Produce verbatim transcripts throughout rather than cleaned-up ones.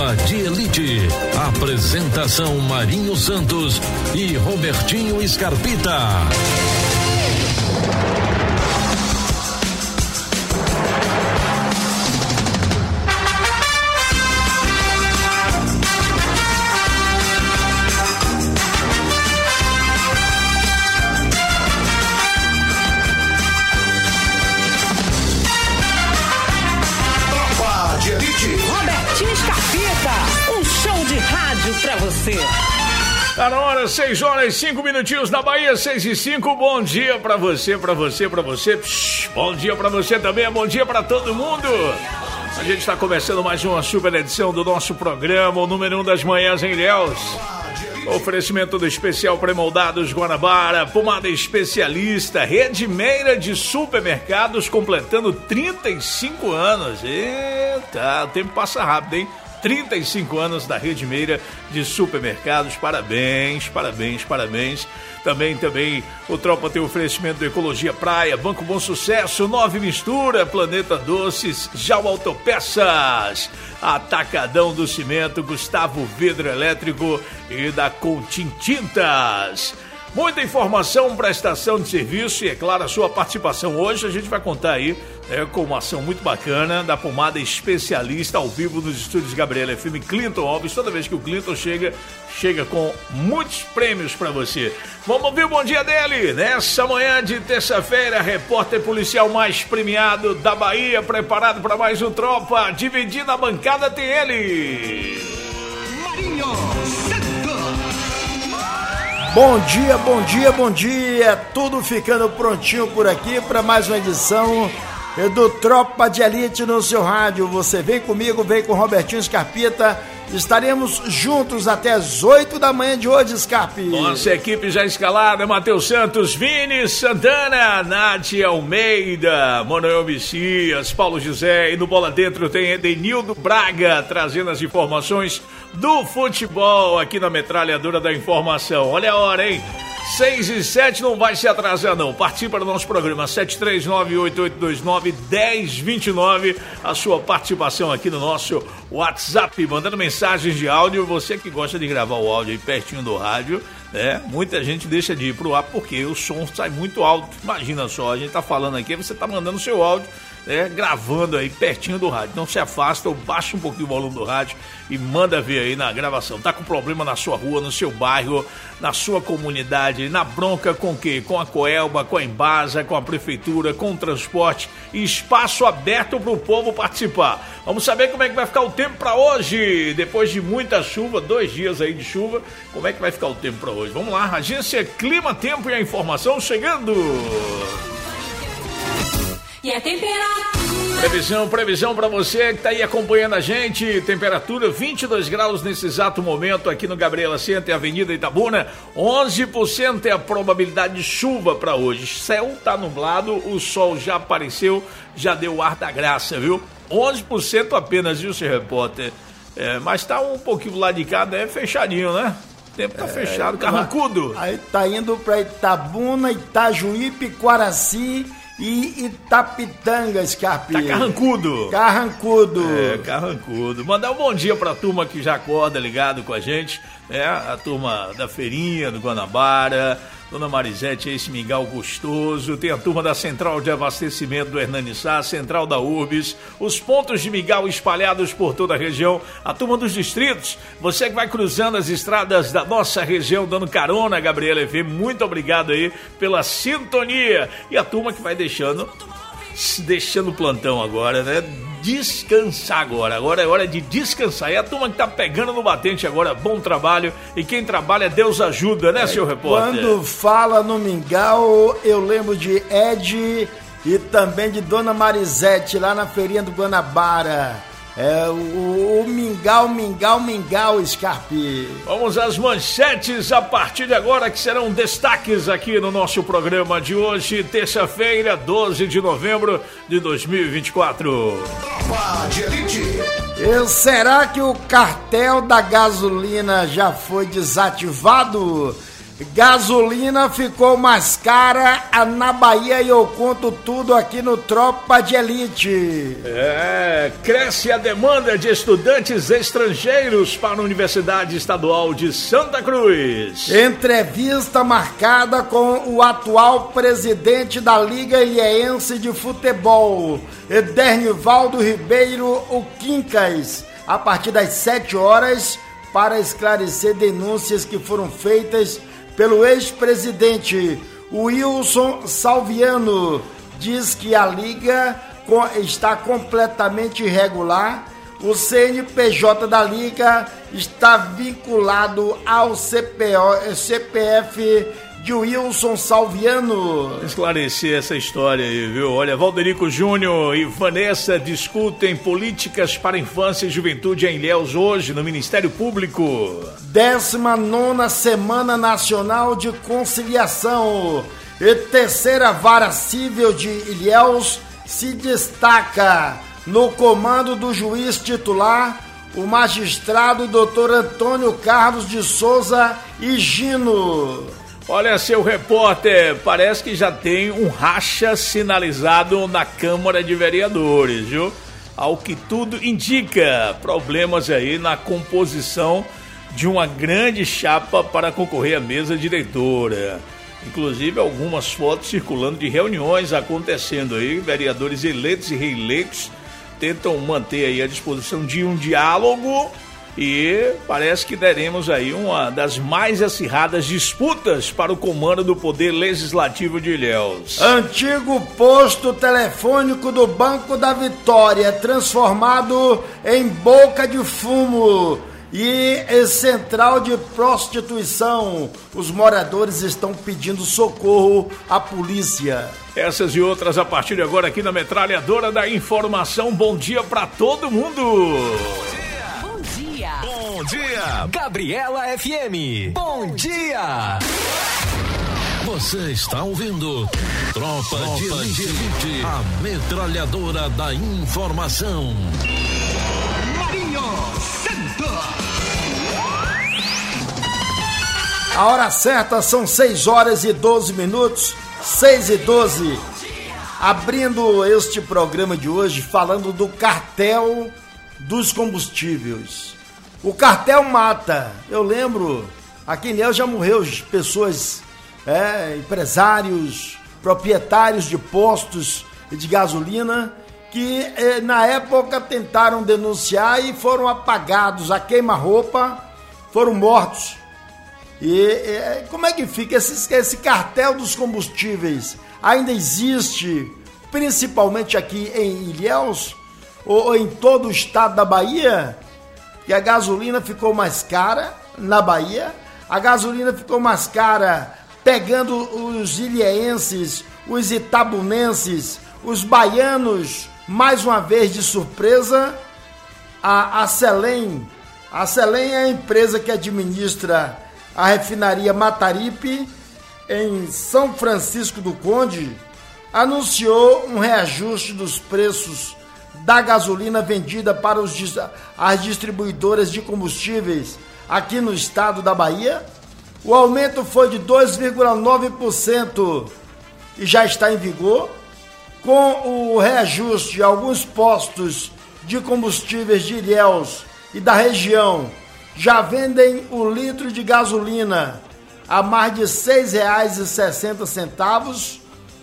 Tropa de Elite. Apresentação Marinho Santos e Robertinho Scarpita. Pra você. Tá na hora, seis horas e cinco minutinhos na Bahia, seis e cinco. Bom dia pra você, pra você, pra você. Psh, bom dia pra você também, bom dia pra todo mundo. A gente está começando mais uma super edição do nosso programa, o número um das manhãs em Ilhéus. Oferecimento do especial Pré-Moldados Guanabara, pomada especialista, Rede Meira de supermercados completando trinta e cinco anos. Eita, o tempo passa rápido, hein? trinta e cinco anos da Rede Meira de supermercados, parabéns, parabéns, parabéns. Também, também, o Tropa tem oferecimento do Ecologia Praia, Banco Bom Sucesso, Nove Mistura, Planeta Doces, Jau Autopeças, Atacadão do Cimento, Gustavo Vidro Elétrico e da Coutinho Tintas. Muita informação, prestação de serviço e, é claro, a sua participação. Hoje a gente vai contar aí é, com uma ação muito bacana da pomada especialista ao vivo nos estúdios Gabriela F M, Clinton Alves. Toda vez que o Clinton chega, chega com muitos prêmios para você. Vamos ouvir o bom dia dele. Nessa manhã de terça-feira, repórter policial mais premiado da Bahia, preparado para mais um Tropa. Dividindo a bancada tem ele, Marinho Santos. Bom dia, bom dia, bom dia. Tudo ficando prontinho por aqui para mais uma edição do Tropa de Elite no seu rádio. Você vem comigo, vem com o Robertinho Scarpita. Estaremos juntos até as oito da manhã de hoje, Scarpe. Nossa equipe já escalada: Matheus Santos, Vini Santana, Nádia Almeida, Manuel Messias, Paulo José, e no Bola Dentro tem Edenildo Braga trazendo as informações do futebol aqui na metralhadora da informação. Olha a hora, hein? seis e sete, não vai se atrasar não. Participa do nosso programa sete três nove oito oito dois nove um zero dois nove. A sua participação aqui no nosso WhatsApp, mandando mensagens de áudio. Você que gosta de gravar o áudio aí pertinho do rádio, né? Muita gente deixa de ir pro ar porque o som sai muito alto. Imagina só, a gente tá falando aqui, você tá mandando o seu áudio, né, gravando aí pertinho do rádio. Então se afasta ou baixa um pouquinho o volume do rádio e manda ver aí na gravação. Tá com problema na sua rua, no seu bairro, na sua comunidade, na bronca com o quê? Com a Coelba, com a Embasa, com a prefeitura, com o transporte, e espaço aberto pro povo participar. Vamos saber como é que vai ficar o tempo para hoje, depois de muita chuva, dois dias aí de chuva. Como é que vai ficar o tempo para hoje? Vamos lá, agência Clima Tempo e a informação chegando. E a temperatura? Previsão, previsão para você que tá aí acompanhando a gente. Temperatura vinte e dois graus nesse exato momento aqui no Gabriela Center, Avenida Itabuna. onze por cento é a probabilidade de chuva para hoje. Céu tá nublado, o sol já apareceu, já deu o ar da graça, viu? onze por cento apenas, viu, seu repórter? É, mas tá um pouquinho lá de cá, é fechadinho, né? O tempo tá é, fechado, carrancudo. Aí tá indo pra Itabuna, Itajuípe, Quaraci e Itapitanga, Scarpe. Tá carrancudo. Carrancudo. É, carrancudo. Mandar um bom dia pra turma que já acorda ligado com a gente, né? A turma da feirinha do Guanabara, Dona Marisete, esse mingau gostoso. Tem a turma da Central de Abastecimento do Hernani Sá, Central da Urbis, os pontos de mingau espalhados por toda a região, a turma dos distritos, você que vai cruzando as estradas da nossa região, dando carona, Gabriela F M, muito obrigado aí pela sintonia. E a turma que vai deixando, deixando o plantão agora, né? Descansar agora, agora é hora de descansar. E a turma que tá pegando no batente agora, bom trabalho. E quem trabalha, Deus ajuda, né, é, seu repórter? Quando fala no mingau, eu lembro de Ed e também de Dona Marisete, lá na feirinha do Guanabara. É, o, o mingau, mingau, mingau, Scarpe. Vamos às manchetes a partir de agora, que serão destaques aqui no nosso programa de hoje, terça-feira, doze de novembro de dois mil e vinte e quatro. Tropa de Elite. E será que o cartel da gasolina já foi desativado? Gasolina ficou mais cara na Bahia e eu conto tudo aqui no Tropa de Elite. É, cresce a demanda de estudantes estrangeiros para a Universidade Estadual de Santa Cruz. Entrevista marcada com o atual presidente da Liga Ilhéense de Futebol, Edernivaldo Ribeiro, o Quincas, a partir das sete horas, para esclarecer denúncias que foram feitas pelo ex-presidente Wilson Salviano. Diz que a liga está completamente irregular. O C N P J da liga está vinculado ao C P O, C P F de Wilson Salviano. Esclarecer essa história aí, viu? Olha, Valderico Júnior e Vanessa discutem políticas para infância e juventude em Ilhéus hoje no Ministério Público. décima nona Semana Nacional de Conciliação e terceira Vara Civil de Ilhéus se destaca no comando do juiz titular, o magistrado doutor Antônio Carlos de Souza Higino. Olha, seu repórter, parece que já tem um racha sinalizado na Câmara de Vereadores, viu? Ao que tudo indica, problemas aí na composição de uma grande chapa para concorrer à mesa diretora. Inclusive algumas fotos circulando de reuniões acontecendo aí, vereadores eleitos e reeleitos tentam manter aí a disposição de um diálogo. E parece que teremos aí uma das mais acirradas disputas para o comando do Poder Legislativo de Ilhéus. Antigo posto telefônico do Banco da Vitória, transformado em boca de fumo e central de prostituição. Os moradores estão pedindo socorro à polícia. Essas e outras a partir de agora aqui na Metralhadora da Informação. Bom dia para todo mundo. Bom dia, Gabriela F M. Bom dia. Você está ouvindo Tropa, Tropa de Elite, a Metralhadora da Informação. Marinho Santos. A hora certa são seis horas e doze minutos, seis e doze. Abrindo este programa de hoje falando do cartel dos combustíveis. O cartel mata. Eu lembro, aqui em Ilhéus já morreu pessoas, é, empresários, proprietários de postos de gasolina que é, na época tentaram denunciar e foram apagados a queima-roupa, foram mortos. E é, como é que fica esse, esse cartel dos combustíveis? Ainda existe, principalmente aqui em Ilhéus ou, ou em todo o estado da Bahia? Que a gasolina ficou mais cara na Bahia, a gasolina ficou mais cara pegando os ilhéenses, os itabunenses, os baianos, mais uma vez de surpresa. A, a Selem, a Selem é a empresa que administra a refinaria Mataripe, em São Francisco do Conde, anunciou um reajuste dos preços da gasolina vendida para os, as distribuidoras de combustíveis aqui no estado da Bahia. O aumento foi de dois vírgula nove por cento e já está em vigor. Com o reajuste, alguns postos de combustíveis de Ilhéus e da região já vendem o litro de gasolina a mais de seis reais e sessenta centavos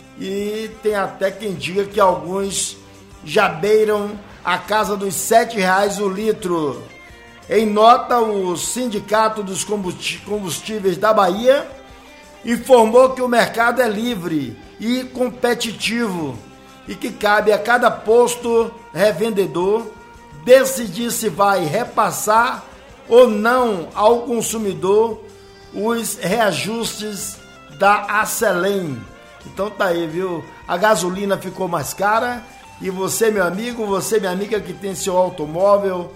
e tem até quem diga que alguns já beiram a casa dos sete reais o litro. Em nota, o Sindicato dos Combustíveis da Bahia informou que o mercado é livre e competitivo e que cabe a cada posto revendedor decidir se vai repassar ou não ao consumidor os reajustes da Acelém. Então tá aí, viu? A gasolina ficou mais cara e você, meu amigo, você, minha amiga que tem seu automóvel,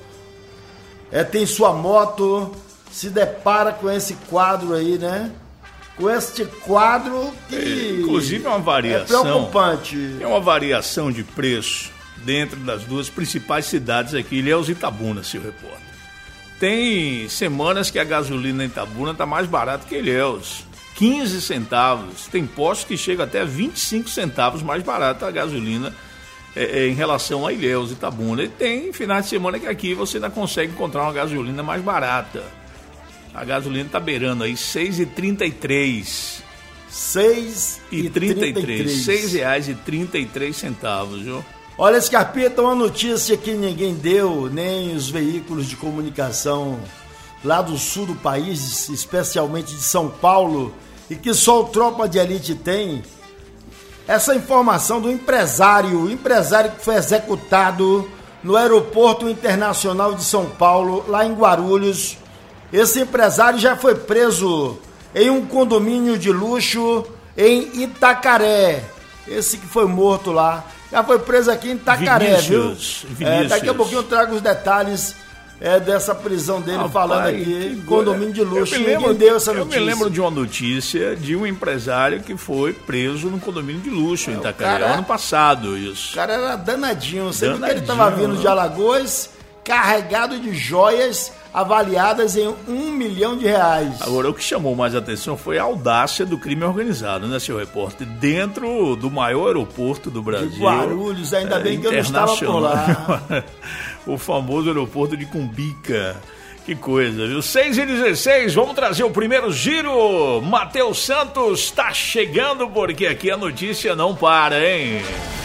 é, tem sua moto, se depara com esse quadro aí, né? Com este quadro que é, inclusive é uma variação, é preocupante. É uma variação de preço dentro das duas principais cidades aqui, Ilhéus e Itabuna, seu repórter. Tem semanas que a gasolina em Itabuna está mais barata que Ilhéus. quinze centavos. Tem postos que chegam até vinte e cinco centavos mais barato a gasolina é, é, em relação a Ilhéus e Itabuna. E tem finais de semana que aqui você ainda consegue encontrar uma gasolina mais barata. A gasolina está beirando aí seis reais e trinta e três centavos. seis e trinta e três. seis reais e trinta e três centavos, viu? Olha, Scarpeta, uma notícia que ninguém deu, nem os veículos de comunicação lá do sul do país, especialmente de São Paulo, e que só o Tropa de Elite tem. Essa informação do empresário, o empresário que foi executado no Aeroporto Internacional de São Paulo, lá em Guarulhos. Esse empresário já foi preso em um condomínio de luxo em Itacaré. Esse que foi morto lá, já foi preso aqui em Itacaré, Vinícius, viu? É, daqui a pouquinho eu trago os detalhes é, dessa prisão dele, ah, falando pai, aqui, condomínio de luxo. Eu me lembro, deu essa notícia. Eu me lembro de uma notícia de um empresário que foi preso no condomínio de luxo é, em Itacaré, cara, ano passado, isso. O cara era danadinho, você viu que ele estava vindo de Alagoas, carregado de joias avaliadas em um milhão de reais. Agora, o que chamou mais atenção foi a audácia do crime organizado, né, seu repórter? Dentro do maior aeroporto do Brasil. De Guarulhos, ainda é, bem que eu não estava por lá. O famoso aeroporto de Cumbica. Que coisa, viu? seis e dezesseis, vamos trazer o primeiro giro. Matheus Santos está chegando, porque aqui a notícia não para, hein?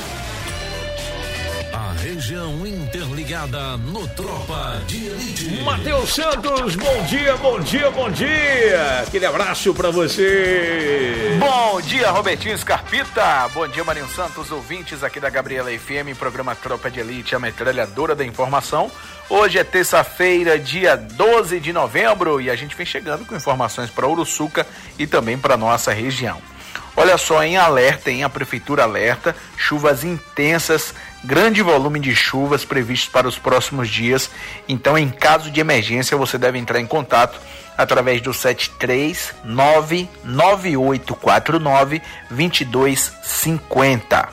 Região interligada no Tropa de Elite. Matheus Santos, bom dia, bom dia, bom dia. Aquele abraço pra você. Bom dia, Robertinho Scarpita. Bom dia, Marinho Santos, ouvintes aqui da Gabriela F M, programa Tropa de Elite, a metralhadora da informação. Hoje é terça-feira, dia doze de novembro, e a gente vem chegando com informações para Uruçuca e também para nossa região. Olha só, em alerta, em a Prefeitura alerta, chuvas intensas, grande volume de chuvas previstos para os próximos dias. Então, em caso de emergência, você deve entrar em contato através do sete três nove nove oito quatro nove dois dois cinco zero.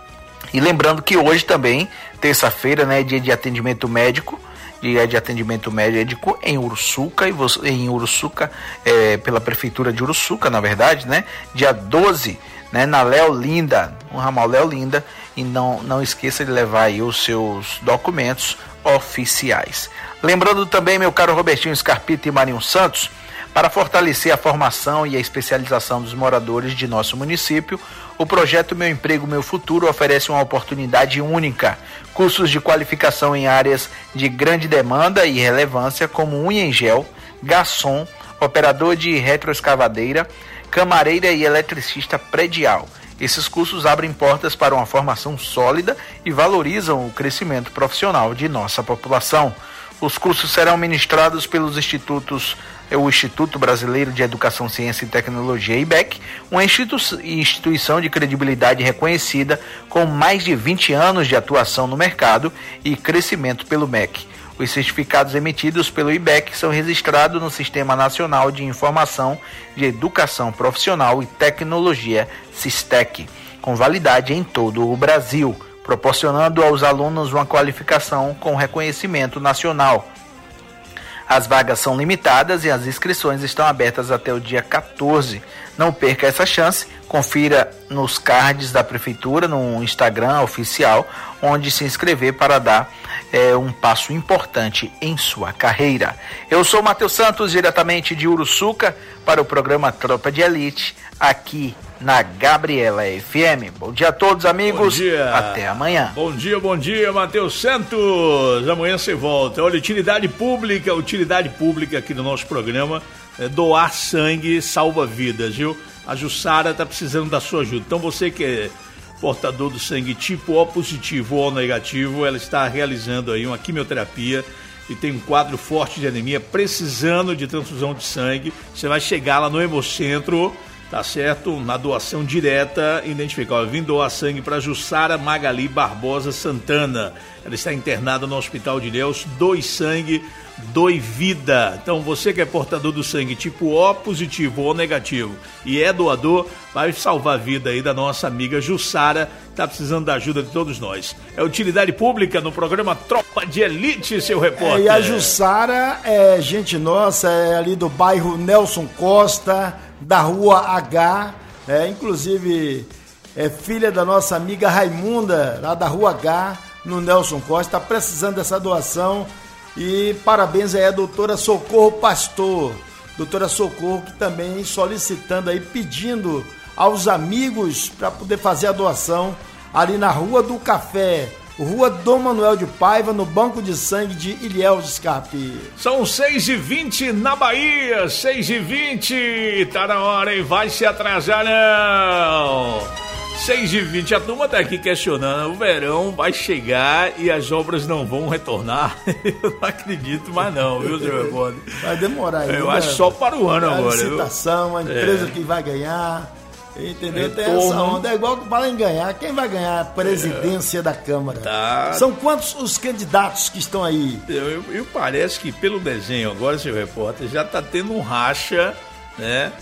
E lembrando que hoje também, terça-feira, né, é dia de atendimento médico, dia de atendimento médico em Uruçuca, e você, em Uruçuca, é, pela Prefeitura de Uruçuca, na verdade, né? Dia doze, né, na Leolinda, no ramal Leolinda, e não, não esqueça de levar aí os seus documentos oficiais. Lembrando também, meu caro Robertinho Scarpita e Marinho Santos, para fortalecer a formação e a especialização dos moradores de nosso município, o projeto Meu Emprego, Meu Futuro oferece uma oportunidade única. Cursos de qualificação em áreas de grande demanda e relevância, como unha em gel, garçom, operador de retroescavadeira, camareira e eletricista predial. Esses cursos abrem portas para uma formação sólida e valorizam o crescimento profissional de nossa população. Os cursos serão ministrados pelos institutos, o Instituto Brasileiro de Educação, Ciência e Tecnologia, I B E C, uma institu- instituição de credibilidade reconhecida com mais de vinte anos de atuação no mercado e crescimento pelo M E C. Os certificados emitidos pelo I B E C são registrados no Sistema Nacional de Informação de Educação Profissional e Tecnologia, SISTEC, com validade em todo o Brasil, proporcionando aos alunos uma qualificação com reconhecimento nacional. As vagas são limitadas e as inscrições estão abertas até o dia quatorze. Não perca essa chance, confira nos cards da Prefeitura, no Instagram oficial, onde se inscrever para dar é, um passo importante em sua carreira. Eu sou Matheus Santos, diretamente de Uruçuca, para o programa Tropa de Elite, aqui na Gabriela F M. Bom dia a todos, amigos. Bom dia. Até amanhã. Bom dia, bom dia, Matheus Santos. Amanhã você volta. Olha, utilidade pública, utilidade pública aqui no nosso programa, é doar sangue salva vidas, viu? A Jussara tá precisando da sua ajuda. Então você que é portador do sangue tipo O positivo ou O negativo, ela está realizando aí uma quimioterapia e tem um quadro forte de anemia, precisando de transfusão de sangue. Você vai chegar lá no Hemocentro, tá certo? Na doação direta, identificar, ó, vim doar sangue para Jussara Magali Barbosa Santana. Ela está internada no Hospital de Ilhéus. Doe sangue, doe vida. Então você que é portador do sangue tipo O positivo ou negativo e é doador, vai salvar a vida aí da nossa amiga Jussara, tá precisando da ajuda de todos nós. É utilidade pública no programa Tropa de Elite, seu repórter. É, e a Jussara é gente nossa, é ali do bairro Nelson Costa, da Rua H, é, inclusive é filha da nossa amiga Raimunda, lá da Rua H, no Nelson Costa, está precisando dessa doação. E parabéns aí à doutora Socorro Pastor, doutora Socorro, que também solicitando aí, pedindo aos amigos para poder fazer a doação ali na Rua do Café, Rua Dom Manuel de Paiva, no Banco de Sangue de Ilhéus Scarpe. São seis e vinte na Bahia, seis e vinte, tá na hora, hein? Vai se atrasar não! seis e vinte, a turma tá aqui questionando, o verão vai chegar e as obras não vão retornar. Eu não acredito mais não, viu, senhor Rebode? Vai demorar aí. Eu né? acho só para o ano a agora. A licitação, a empresa é. que vai ganhar, entendeu? Retorno. Tem essa onda, é igual que fala em ganhar. Quem vai ganhar a presidência é. da Câmara? Tá. São quantos os candidatos que estão aí? Eu, eu, eu parece que pelo desenho agora, senhor repórter, já tá tendo um racha, né,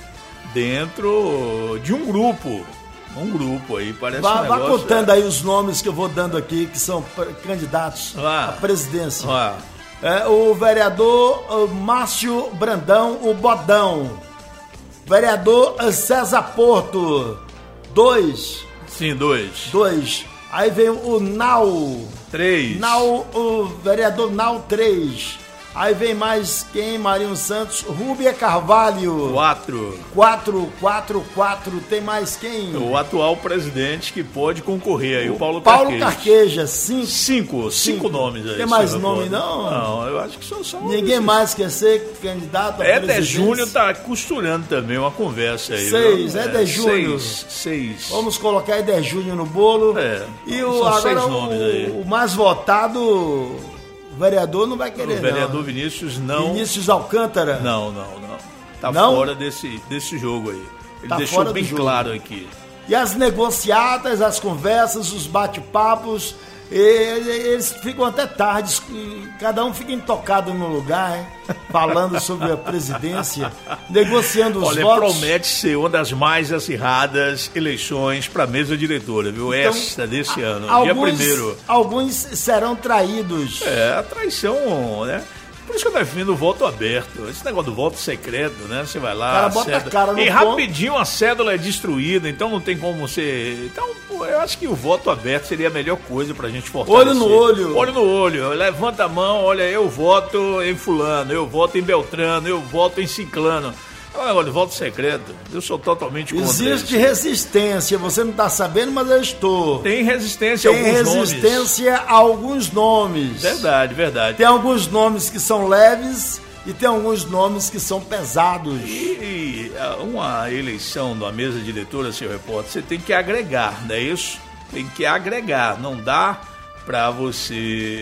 dentro de um grupo. Um grupo aí, parece vá, um negócio... Vá contando é... aí os nomes que eu vou dando aqui, que são candidatos ah. à presidência. Ah. É, o vereador o Márcio Brandão, o Bodão. Vereador César Porto, dois. Sim, dois. Dois. Aí vem o Nau. Três. Nau, o vereador Nau, três. Aí vem mais quem? Marinho Santos, Rúbia Carvalho. Quatro. Quatro, quatro, quatro. Tem mais quem? O atual presidente que pode concorrer aí, o, o Paulo Carqueja. Paulo Carqueja. Cinco. Cinco. Cinco, cinco nomes aí. Tem mais nome não? Não, eu acho que só são... Ninguém esses... mais quer ser candidato a Éder Júnior tá costurando também uma conversa aí. Seis, Éder Júnior. Seis, seis. Vamos colocar Éder Júnior no bolo. É. E o, agora seis nomes o, aí. o mais votado... O vereador não vai querer, não. O vereador não. Vinícius não... Vinícius Alcântara? Não, não, não. Tá não? fora desse, desse jogo aí. Ele tá deixou bem claro aqui. E as negociatas, as conversas, os bate-papos, eles ficam até tarde, cada um fica intocado no lugar, hein? Falando sobre a presidência, negociando os Olha, votos. Olha, promete ser uma das mais acirradas eleições para a mesa diretora, viu? Então, Esta desse ano, alguns, dia primeiro. Alguns serão traídos. É, a traição, né? Por isso que eu defendo o voto aberto. Esse negócio do voto secreto, né? Você vai lá, o cara bota cédula... a cara no e ponto. rapidinho a cédula é destruída, então não tem como você... Então, pô, eu acho que o voto aberto seria a melhor coisa pra gente fortalecer. Olho no olho. Olho no olho. Levanta a mão, olha, eu voto em fulano, eu voto em Beltrano, eu voto em ciclano. Olha, voto secreto, eu sou totalmente contra isso. Existe resistência, você não está sabendo, mas eu estou. Tem resistência a Tem alguns nomes. Tem resistência a alguns nomes. Verdade, verdade. Tem alguns nomes que são leves e tem alguns nomes que são pesados. E, e uma eleição da mesa diretora, senhor repórter, você tem que agregar, não é isso? Tem que agregar, não dá para você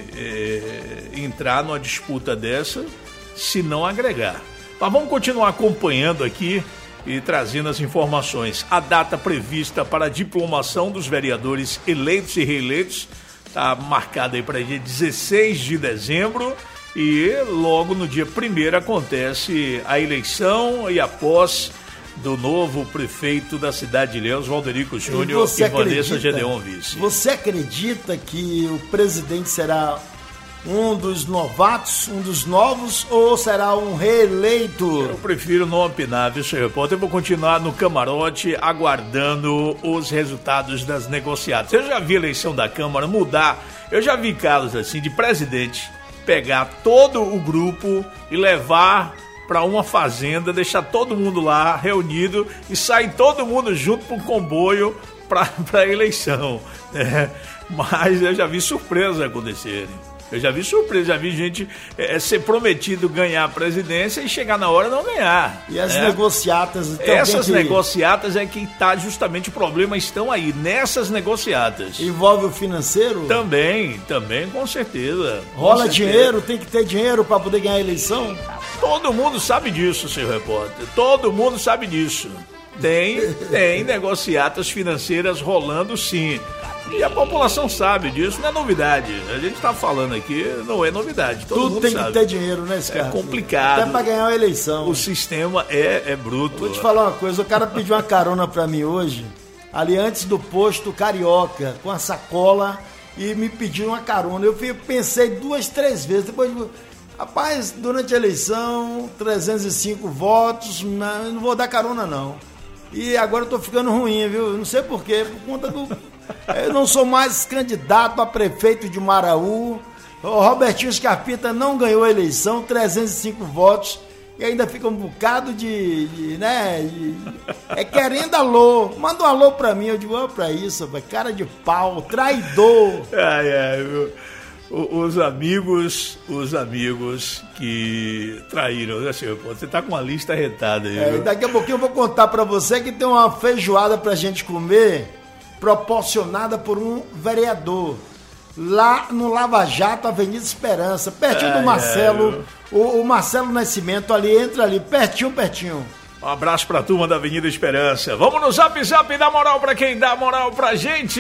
é, entrar numa disputa dessa se não agregar. Mas vamos continuar acompanhando aqui e trazendo as informações. A data prevista para a diplomação dos vereadores eleitos e reeleitos está marcada aí para dia dezesseis de dezembro e logo no dia primeiro acontece a eleição e a posse do novo prefeito da cidade de Ilhéus, Valderico Júnior e, e Vanessa Gedeon Vice. Você acredita que o presidente será um dos novatos, um dos novos, ou será um reeleito? Eu prefiro não opinar, viu, senhor repórter? Eu vou continuar no camarote aguardando os resultados das negociadas. Eu já vi a eleição da Câmara mudar, eu já vi casos assim de presidente pegar todo o grupo e levar para uma fazenda, deixar todo mundo lá reunido e sair todo mundo junto para um comboio para a eleição. É, mas eu já vi surpresas acontecerem. Eu já vi surpresa, já vi gente é, ser prometido ganhar a presidência e chegar na hora não ganhar. E as né? negociatas... Então, Essas que... negociatas é que está justamente o problema, estão aí, nessas negociatas. Envolve o financeiro? Também, também, com certeza. Com Rola certeza. dinheiro, tem que ter dinheiro para poder ganhar a eleição? Todo mundo sabe disso, senhor repórter, todo mundo sabe disso. Tem, tem negociatas financeiras rolando sim. E a população sabe disso, não é novidade. A gente está falando aqui, não é novidade. Todo Tudo mundo tem sabe. que ter dinheiro, né, esse cara? É complicado. Até para ganhar uma eleição. O sistema é, é bruto. Vou te falar uma coisa, o cara pediu uma carona para mim hoje, ali antes do posto Carioca, com a sacola, e me pediu uma carona. Eu pensei duas, três vezes, depois Rapaz, durante a eleição, trezentos e cinco votos, não, não vou dar carona não. E agora eu tô ficando ruim, viu? Eu não sei por quê, por conta do... Eu não sou mais candidato a prefeito de Maraú. O Robertinho Scarpita não ganhou a eleição, trezentos e cinco votos. E ainda fica um bocado de, de né, de, é querendo alô, manda um alô pra mim, eu digo, ó, pra isso, cara de pau, traidor. Ai, ai, meu, os amigos, os amigos que traíram, né, senhor? Você tá com uma lista retada aí, é, daqui a pouquinho eu vou contar pra você que tem uma feijoada pra gente comer, proporcionada por um vereador. Lá no Lava Jato, Avenida Esperança, pertinho ai, do Marcelo, ai, o, o Marcelo Nascimento ali, entra ali, pertinho, pertinho. Um abraço pra turma da Avenida Esperança. Vamos no Zap Zap e dá moral pra quem dá moral pra gente.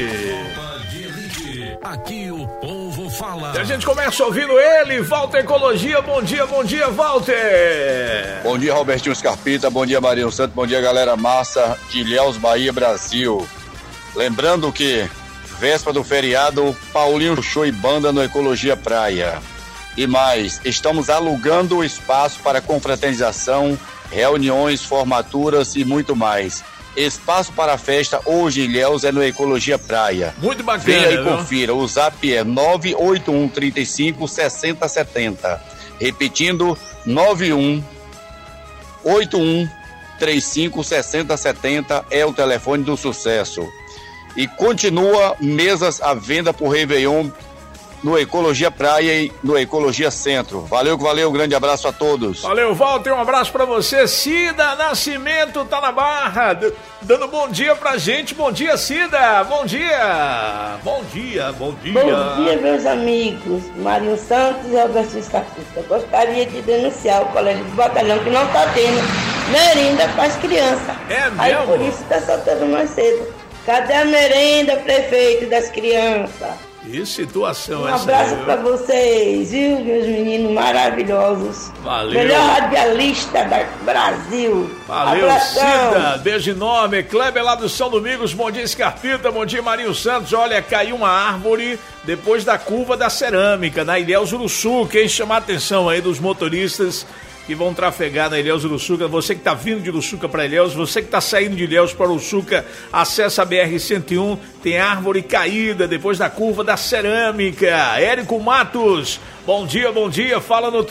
Aqui o povo fala. E a gente começa ouvindo ele, Walter Ecologia. Bom dia, bom dia, Walter. Bom dia, Robertinho Scarpita, bom dia, Marinho Santos, bom dia, galera massa de Ilhéus, Bahia, Brasil. Lembrando que véspera do feriado, Paulinho Show e Banda no Ecologia Praia. E mais, estamos alugando o espaço para confraternização, reuniões, formaturas e muito mais. Espaço para a festa hoje em Ilhéus é no Ecologia Praia. Muito bacana. Venha e confira, o zap é nove oito um, três cinco, seis zero sete zero. Repetindo, nove um oito um, três cinco, seis zero sete zero é o telefone do sucesso. E continua mesas à venda por Réveillon no Ecologia Praia e no Ecologia Centro. Valeu, valeu, grande abraço a todos. Valeu, Walter, um abraço pra você. Cida Nascimento tá na barra, dando bom dia pra gente. Bom dia, Cida, bom dia. Bom dia, bom dia. Bom dia, meus amigos. Marinho Santos e Robertinho Scarpita. Gostaria de denunciar o Colégio do Batalhão que não tá tendo merenda pras crianças. É mesmo? Aí por isso tá soltando mais cedo. Cadê a merenda, prefeito das crianças? Que situação um essa aí. Um abraço pra vocês, viu, meus meninos maravilhosos. Valeu. Melhor radialista do Brasil. Valeu, abração. Cida. Beijo enorme. Kleber lá do São Domingos. Bom dia, Scarpita. Bom dia, Marinho Santos. Olha, caiu uma árvore depois da curva da cerâmica, na Ilhéus Uruçu. Quem chamar a atenção aí dos motoristas que vão trafegar na Ilhéus Uruçuca, você que está vindo de Uruçuca para Ilhéus, você que está saindo de Ilhéus para Uruçuca, acessa a B R cento e um, tem árvore caída depois da curva da cerâmica. Érico Matos, bom dia, bom dia, fala no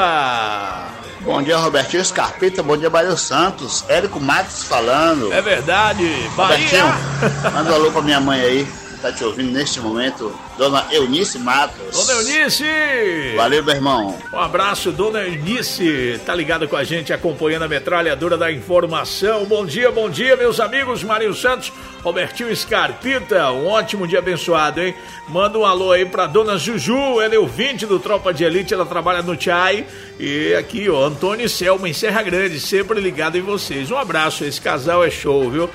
Tropa. Bom dia, Robertinho Scarpita, bom dia, Marinho Santos, Érico Matos falando. É verdade, Bahia. Robertinho, manda um alô pra minha mãe aí, tá te ouvindo neste momento, Dona Eunice Matos. Dona Eunice! Valeu, meu irmão. Um abraço, Dona Eunice, tá ligada com a gente, acompanhando a metralhadora da informação. Bom dia, bom dia, meus amigos, Marinho Santos, Robertinho Scarpita, um ótimo dia abençoado, hein? Manda um alô aí pra Dona Juju, ela é ouvinte do Tropa de Elite, ela trabalha no Tchai, e aqui, ó, Antônio e Selma em Serra Grande, sempre ligado em vocês. Um abraço, esse casal é show, viu?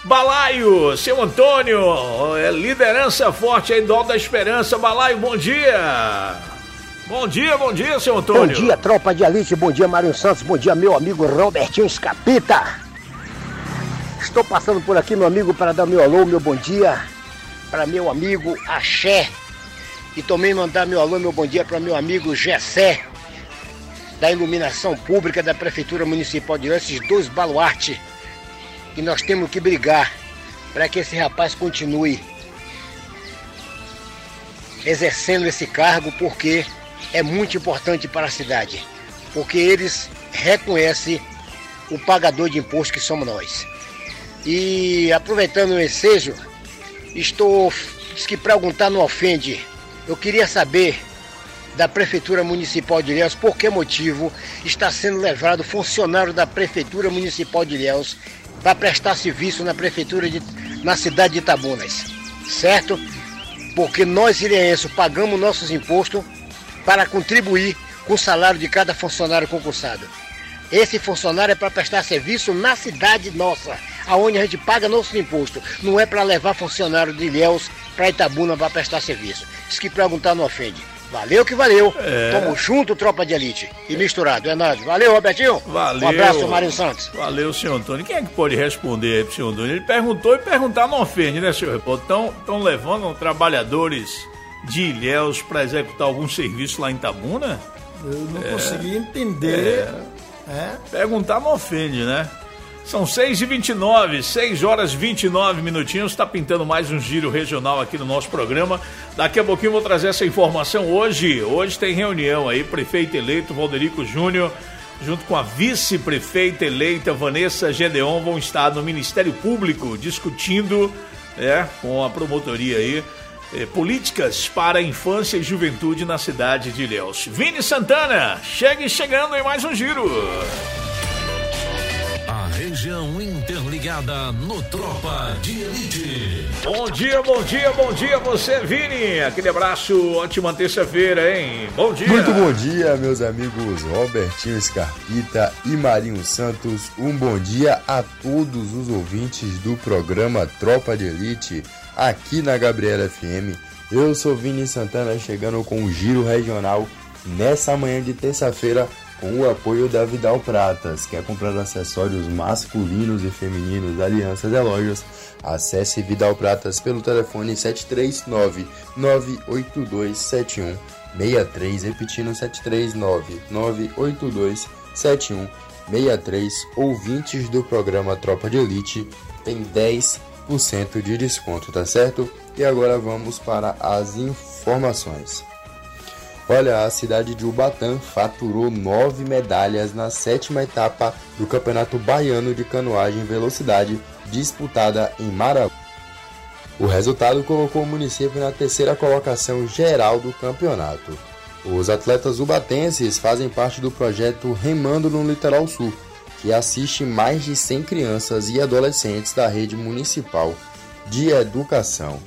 Balaio, seu Antônio, é liderança forte aí do Alto da Esperança. Balaio, bom dia. Bom dia, bom dia, seu Antônio. Bom dia, Tropa de Elite, bom dia, Marinho Santos, bom dia, meu amigo Robertinho Scarpita. Estou passando por aqui, meu amigo, para dar meu alô, meu bom dia para meu amigo Axé. E também mandar meu alô, meu bom dia para meu amigo Gessé, da Iluminação Pública da Prefeitura Municipal de Ilhéus, esses dois baluartes. E nós temos que brigar para que esse rapaz continue exercendo esse cargo, porque é muito importante para a cidade, porque eles reconhecem o pagador de imposto que somos nós. E aproveitando o ensejo, estou, diz que perguntar não ofende, eu queria saber da Prefeitura Municipal de Ilhéus por que motivo está sendo levado funcionário da Prefeitura Municipal de Ilhéus para prestar serviço na prefeitura, de, na cidade de Itabunas, certo? Porque nós, ilhéenses, pagamos nossos impostos para contribuir com o salário de cada funcionário concursado. Esse funcionário é para prestar serviço na cidade nossa, aonde a gente paga nossos impostos. Não é para levar funcionário de Ilhéus para Itabuna para prestar serviço. Se que perguntar não ofende. Valeu que valeu. É. Tamo junto, Tropa de Elite. E misturado, é nóis. Valeu, Robertinho. Valeu. Um abraço, Marinho Santos. Valeu, senhor Antônio. Quem é que pode responder aí pro senhor Antônio? Ele perguntou e perguntar não ofende, né, senhor repórter? Estão levando trabalhadores de Ilhéus para executar algum serviço lá em Itabuna? Eu não É. consegui entender. É. É. Perguntar não ofende, né? São seis e vinte e nove, seis horas e vinte e nove minutinhos, está pintando mais um giro regional aqui no nosso programa. Daqui a pouquinho eu vou trazer essa informação hoje. Hoje tem reunião aí, prefeito eleito Valderico Júnior, junto com a vice-prefeita eleita Vanessa Gedeon, vão estar no Ministério Público discutindo, né, com a promotoria aí, eh, políticas para a infância e juventude na cidade de Ilhéus. Vini Santana, chegue chegando em mais um giro. A região interligada no Tropa de Elite. Bom dia, bom dia, bom dia você, Vini. Aquele abraço, ótima terça-feira, hein? Bom dia. Muito bom dia, meus amigos Robertinho Scarpita e Marinho Santos. Um bom dia a todos os ouvintes do programa Tropa de Elite, aqui na Gabriela F M. Eu sou Vini Santana, chegando com o Giro Regional nessa manhã de terça-feira, com o apoio da Vidal Pratas. Quer comprar acessórios masculinos e femininos, alianças e lojas? Acesse Vidal Pratas pelo telefone sete três nove, nove oito dois sete um seis três, repetindo sete três nove, nove oito dois sete um seis três. Ouvintes do programa Tropa de Elite tem dez por cento de desconto, tá certo? E agora vamos para as informações. Olha, a cidade de Ubatã faturou nove medalhas na sétima etapa do Campeonato Baiano de Canoagem Velocidade, disputada em Maraú. O resultado colocou o município na terceira colocação geral do campeonato. Os atletas ubatenses fazem parte do projeto Remando no Litoral Sul, que assiste mais de cem crianças e adolescentes da rede municipal de educação.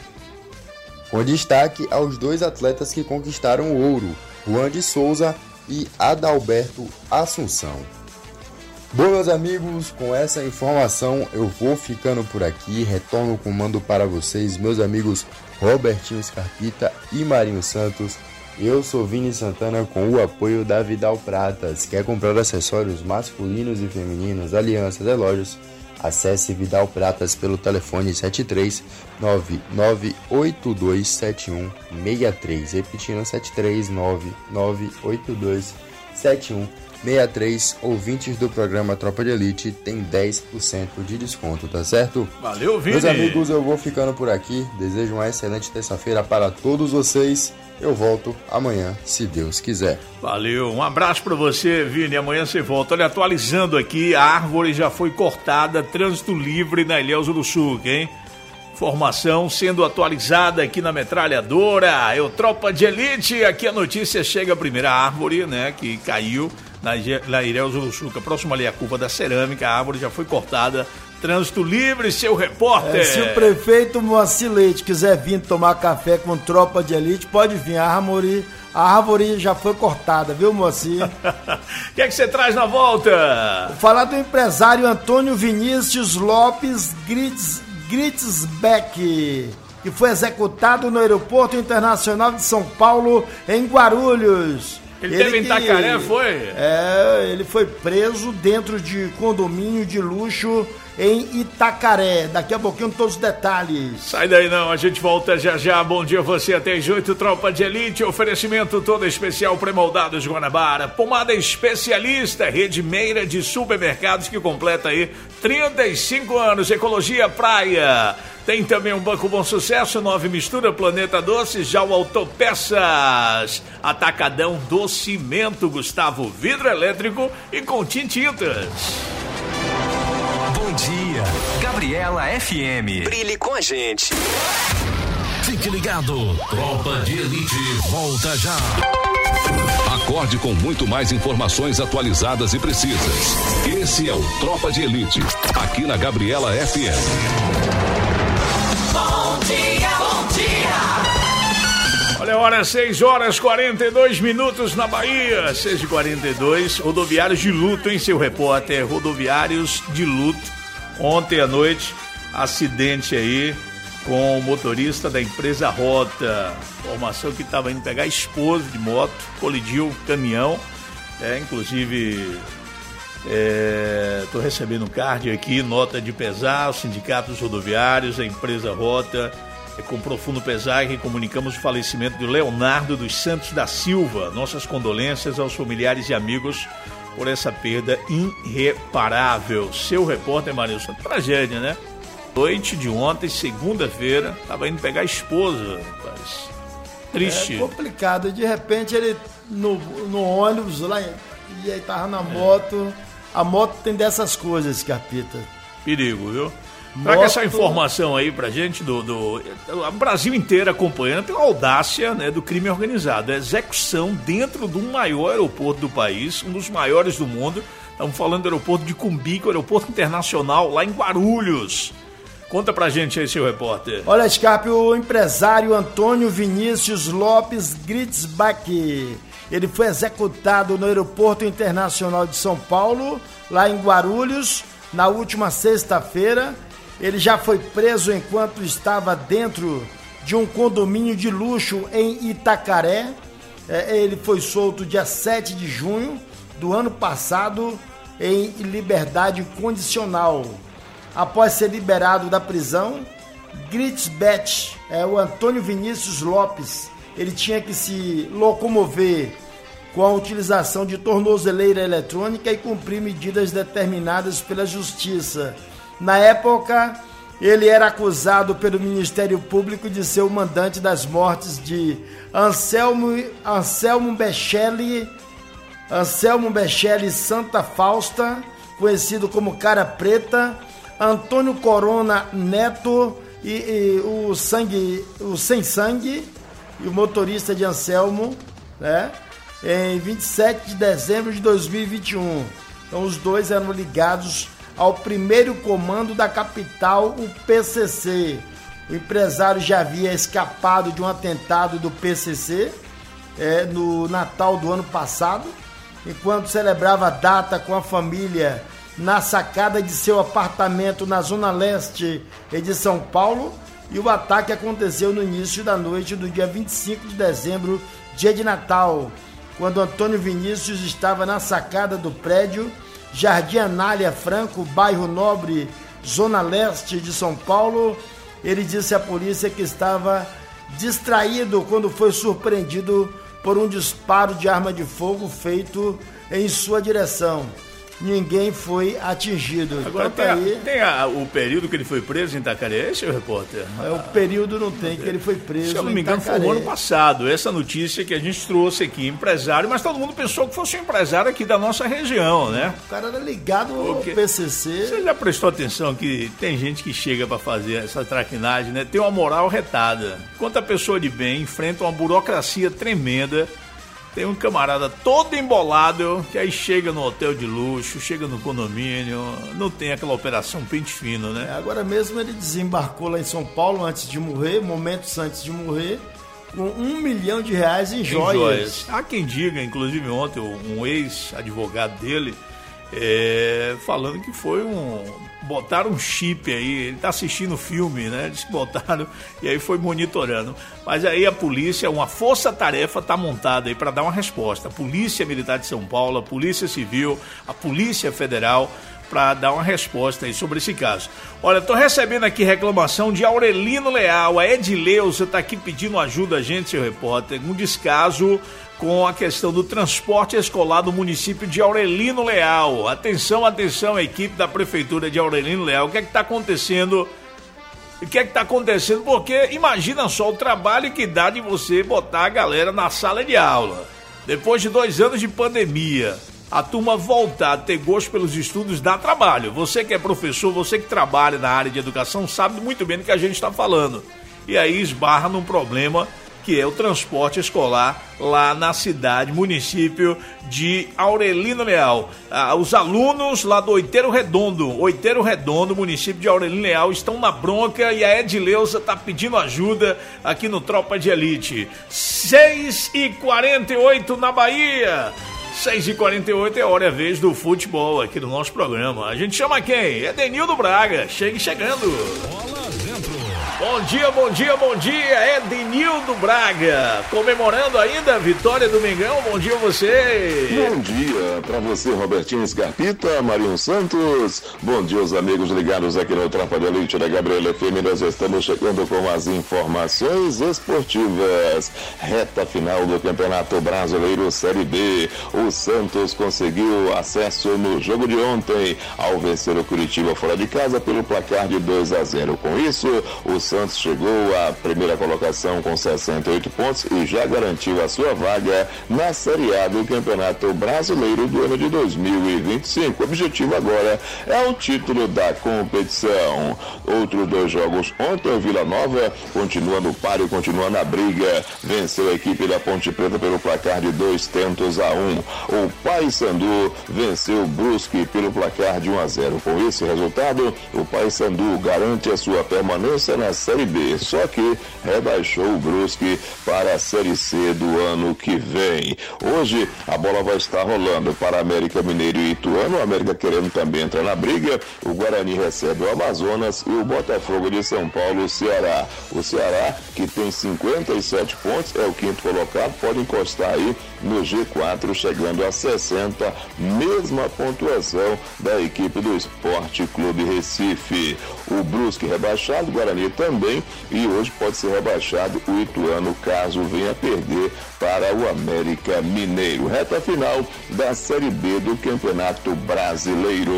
Com destaque aos dois atletas que conquistaram o ouro, Juan de Souza e Adalberto Assunção. Bom, meus amigos, com essa informação eu vou ficando por aqui. Retorno o comando para vocês, meus amigos Robertinho Scarpita e Marinho Santos. Eu sou Vini Santana, com o apoio da Vidal Pratas. Quer comprar acessórios masculinos e femininos, alianças e lojas? Acesse Vidal Pratas pelo telefone sete três nove, nove oito dois sete um seis três, repetindo sete três nove, nove oito dois sete um seis três. Ouvintes do programa Tropa de Elite tem dez por cento de desconto, tá certo? Valeu, Vini. Meus amigos, eu vou ficando por aqui. Desejo uma excelente terça-feira para todos vocês. Eu volto amanhã, se Deus quiser. Valeu, um abraço pra você, Vini. Amanhã você volta. Olha, atualizando aqui, a árvore já foi cortada, trânsito livre na Ilhéus do Sul, hein? Informação sendo atualizada aqui na metralhadora. É o Tropa de Elite. Aqui a notícia chega, a primeira árvore, né, que caiu na, na Ilhéus do Sul, próximo ali à curva da cerâmica. A árvore já foi cortada. Trânsito livre, seu repórter. É, se o prefeito Moacir Leite quiser vir tomar café com Tropa de Elite, pode vir. A árvore, a árvore já foi cortada, viu, Moacir? O que é que você traz na volta? Vou falar do empresário Antônio Vinícius Lopes Gritz, Gritzbeck, que foi executado no Aeroporto Internacional de São Paulo, em Guarulhos. Ele, ele teve em Itacaré, foi? É, ele foi preso dentro de condomínio de luxo em Itacaré. Daqui a pouquinho todos os detalhes. Sai daí não, a gente volta já já. Bom dia você, até às oito, Tropa de Elite. Oferecimento todo especial Pré-Moldados Guanabara. Pomada especialista, rede Meira de supermercados que completa aí trinta e cinco anos. Ecologia Praia. Tem também um Banco Bom Sucesso, Nove Mistura, Planeta Doces, já o Autopeças, Atacadão do Cimento, Gustavo Vidro Elétrico e Contim Tintas. Bom dia, Gabriela F M. Brilhe com a gente. Fique ligado, Tropa de Elite volta já. Acorde com muito mais informações atualizadas e precisas. Esse é o Tropa de Elite, aqui na Gabriela F M. Bom dia, bom dia. Olha a hora, seis horas e quarenta e dois minutos na Bahia, seis e quarenta e dois, rodoviários de luto, hein, seu repórter, rodoviários de luto, ontem à noite, acidente aí com o motorista da empresa Rota, informação que estava indo pegar a esposa de moto, colidiu o caminhão, é, inclusive... Estou é, recebendo um card aqui, nota de pesar, os sindicatos rodoviários, a empresa Rota É com profundo pesar que comunicamos o falecimento de Leonardo dos Santos da Silva. Nossas condolências aos familiares e amigos por essa perda irreparável. Seu repórter, Marilson, tragédia, né? Noite de ontem, segunda-feira, tava indo pegar a esposa, rapaz. Triste. É complicado, de repente ele no, no ônibus lá, e aí tava na moto. A moto tem dessas coisas, Capita. Perigo, viu? Moto... Traga essa informação aí pra gente do, do o Brasil inteiro acompanhando pela audácia, né, do crime organizado. A execução dentro do maior aeroporto do país, um dos maiores do mundo. Estamos falando do aeroporto de Cumbica, aeroporto internacional lá em Guarulhos. Conta pra gente aí, seu repórter. Olha, Scarpe, o empresário Antônio Vinícius Lopes Gritzbach, ele foi executado no Aeroporto Internacional de São Paulo, lá em Guarulhos, na última sexta-feira. Ele já foi preso enquanto estava dentro de um condomínio de luxo em Itacaré. É, ele foi solto dia sete de junho do ano passado em liberdade condicional. Após ser liberado da prisão, Gritzbach, é, o Antônio Vinícius Lopes, ele tinha que se locomover com a utilização de tornozeleira eletrônica e cumprir medidas determinadas pela Justiça. Na época, ele era acusado pelo Ministério Público de ser o mandante das mortes de Anselmo, Anselmo Bechelli, Anselmo Bechelli Santa Fausta, conhecido como Cara Preta, Antônio Corona Neto e, e o, sangue, o Sem Sangue, e o motorista de Anselmo, né, em vinte e sete de dezembro de dois mil e vinte e um. Então os dois eram ligados ao primeiro comando da capital, o P C C. O empresário já havia escapado de um atentado do P C C é, no Natal do ano passado, enquanto celebrava a data com a família na sacada de seu apartamento na zona leste de São Paulo, e o ataque aconteceu no início da noite do dia vinte e cinco de dezembro, dia de Natal, quando Antônio Vinícius estava na sacada do prédio Jardim Anália Franco, bairro Nobre, zona leste de São Paulo. Ele disse à polícia que estava distraído quando foi surpreendido por um disparo de arma de fogo feito em sua direção. Ninguém foi atingido. Agora tem, a, aí, tem a, o período que ele foi preso em Itacaré, seu repórter? É, o período não tem, que ele foi preso. Se eu não me engano, foi o ano passado. Essa notícia que a gente trouxe aqui, empresário, mas todo mundo pensou que fosse um empresário aqui da nossa região, né? O cara era ligado ao Porque P C C. Você já prestou atenção que tem gente que chega para fazer essa traquinagem, né? Tem uma moral retada. Enquanto a pessoa de bem enfrenta uma burocracia tremenda, tem um camarada todo embolado que aí chega no hotel de luxo, chega no condomínio, não tem aquela operação pente fino, né? É, agora mesmo ele desembarcou lá em São Paulo antes de morrer, momentos antes de morrer, com um milhão de reais em, em joias. joias. Há quem diga, inclusive ontem, um ex-advogado dele, é, falando que foi um... botaram um chip aí, ele tá assistindo o filme, né? Eles botaram e aí foi monitorando. Mas aí a polícia, uma força-tarefa tá montada aí para dar uma resposta. A Polícia Militar de São Paulo, a Polícia Civil, a Polícia Federal, para dar uma resposta aí sobre esse caso. Olha, tô recebendo aqui reclamação de Aurelino Leal. A Edileuza tá aqui pedindo ajuda a gente, seu repórter, um descaso com a questão do transporte escolar do município de Aurelino Leal. Atenção, atenção, a equipe da Prefeitura de Aurelino Leal. O que é que está acontecendo? O que é que está acontecendo? Porque imagina só o trabalho que dá de você botar a galera na sala de aula. Depois de dois anos de pandemia, a turma voltar a ter gosto pelos estudos dá trabalho. Você que é professor, você que trabalha na área de educação, sabe muito bem do que a gente está falando. E aí esbarra num problema que é o transporte escolar lá na cidade, município de Aurelino Leal. Ah, os alunos lá do Oiteiro Redondo, Oiteiro Redondo, município de Aurelino Leal, estão na bronca e a Edileuza está pedindo ajuda aqui no Tropa de Elite. seis e quarenta e oito na Bahia. seis e quarenta e oito é hora e a vez do futebol aqui no nosso programa. A gente chama quem? Edenildo Braga. Chegue chegando. Bola dentro. Bom dia, bom dia, bom dia, Edenildo Braga, comemorando ainda a vitória do Mengão, bom dia a você. Bom dia para você, Robertinho Scarpita, Marinho Santos, bom dia aos amigos ligados aqui no Tropa de Elite da Gabriela F M, nós estamos chegando com as informações esportivas, reta final do Campeonato Brasileiro Série B, o Santos conseguiu acesso no jogo de ontem, ao vencer o Curitiba fora de casa pelo placar de dois a zero, com isso, o Santos chegou à primeira colocação com sessenta e oito pontos e já garantiu a sua vaga na Série A do Campeonato Brasileiro do ano de dois mil e vinte e cinco. O objetivo agora é o título da competição. Outros dois jogos ontem, o Vila Nova continua no páreo, continua na briga, venceu a equipe da Ponte Preta pelo placar de dois tentos a um. O Paysandu venceu o Brusque pelo placar de um a zero. Com esse resultado, o Paysandu garante a sua permanência na Série B, só que rebaixou o Brusque para a Série C do ano que vem. Hoje a bola vai estar rolando para América Mineiro e Ituano, o América querendo também entrar na briga, o Guarani recebe o Amazonas e o Botafogo de São Paulo, o Ceará. O Ceará, que tem cinquenta e sete pontos, é o quinto colocado, pode encostar aí no G quatro, chegando a sessenta, mesma pontuação da equipe do Sport Clube Recife. O Brusque rebaixado, o Guarani também, e hoje pode ser rebaixado o Ituano caso venha perder para o América Mineiro. Reta final da Série B do Campeonato Brasileiro.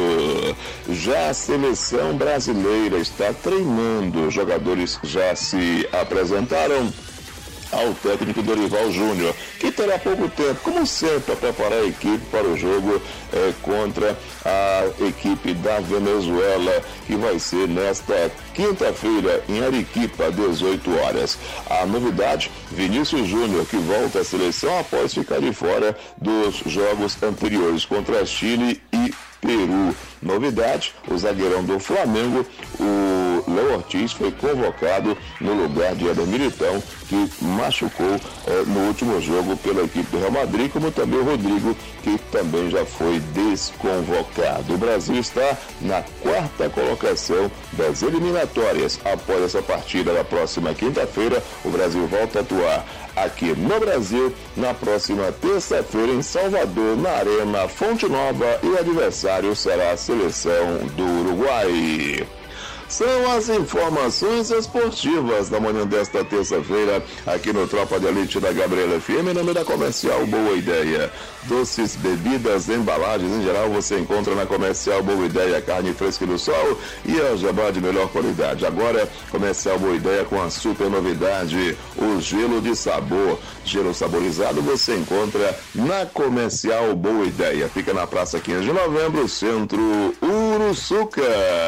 Já a seleção brasileira está treinando, os jogadores já se apresentaram ao técnico Dorival Júnior, que terá pouco tempo, como sempre, para preparar a equipe para o jogo é, contra a equipe da Venezuela, que vai ser nesta quinta-feira em Arequipa, dezoito horas. A novidade, Vinícius Júnior, que volta à seleção após ficar de fora dos jogos anteriores contra Chile e Peru. Novidade, o zagueirão do Flamengo, o Léo Ortiz, foi convocado no lugar de Éder Militão, que machucou eh, no último jogo pela equipe do Real Madrid, como também o Rodrigo, que também já foi desconvocado. O Brasil está na quarta colocação das eliminatórias. Após essa partida da próxima quinta-feira, o Brasil volta a atuar aqui no Brasil na próxima terça-feira em Salvador, na Arena Fonte Nova, e o adversário será a seleção do Uruguai. São as informações esportivas da manhã desta terça-feira, aqui no Tropa de Elite da Gabriela F M, em nome da Comercial Boa Ideia. Doces, bebidas, embalagens, em geral, você encontra na Comercial Boa Ideia, carne fresca do sol e a jabá de melhor qualidade. Agora, Comercial Boa Ideia com a super novidade, o gelo de sabor. Gelo saborizado você encontra na Comercial Boa Ideia. Fica na Praça quinze de Novembro, Centro Uruçuca.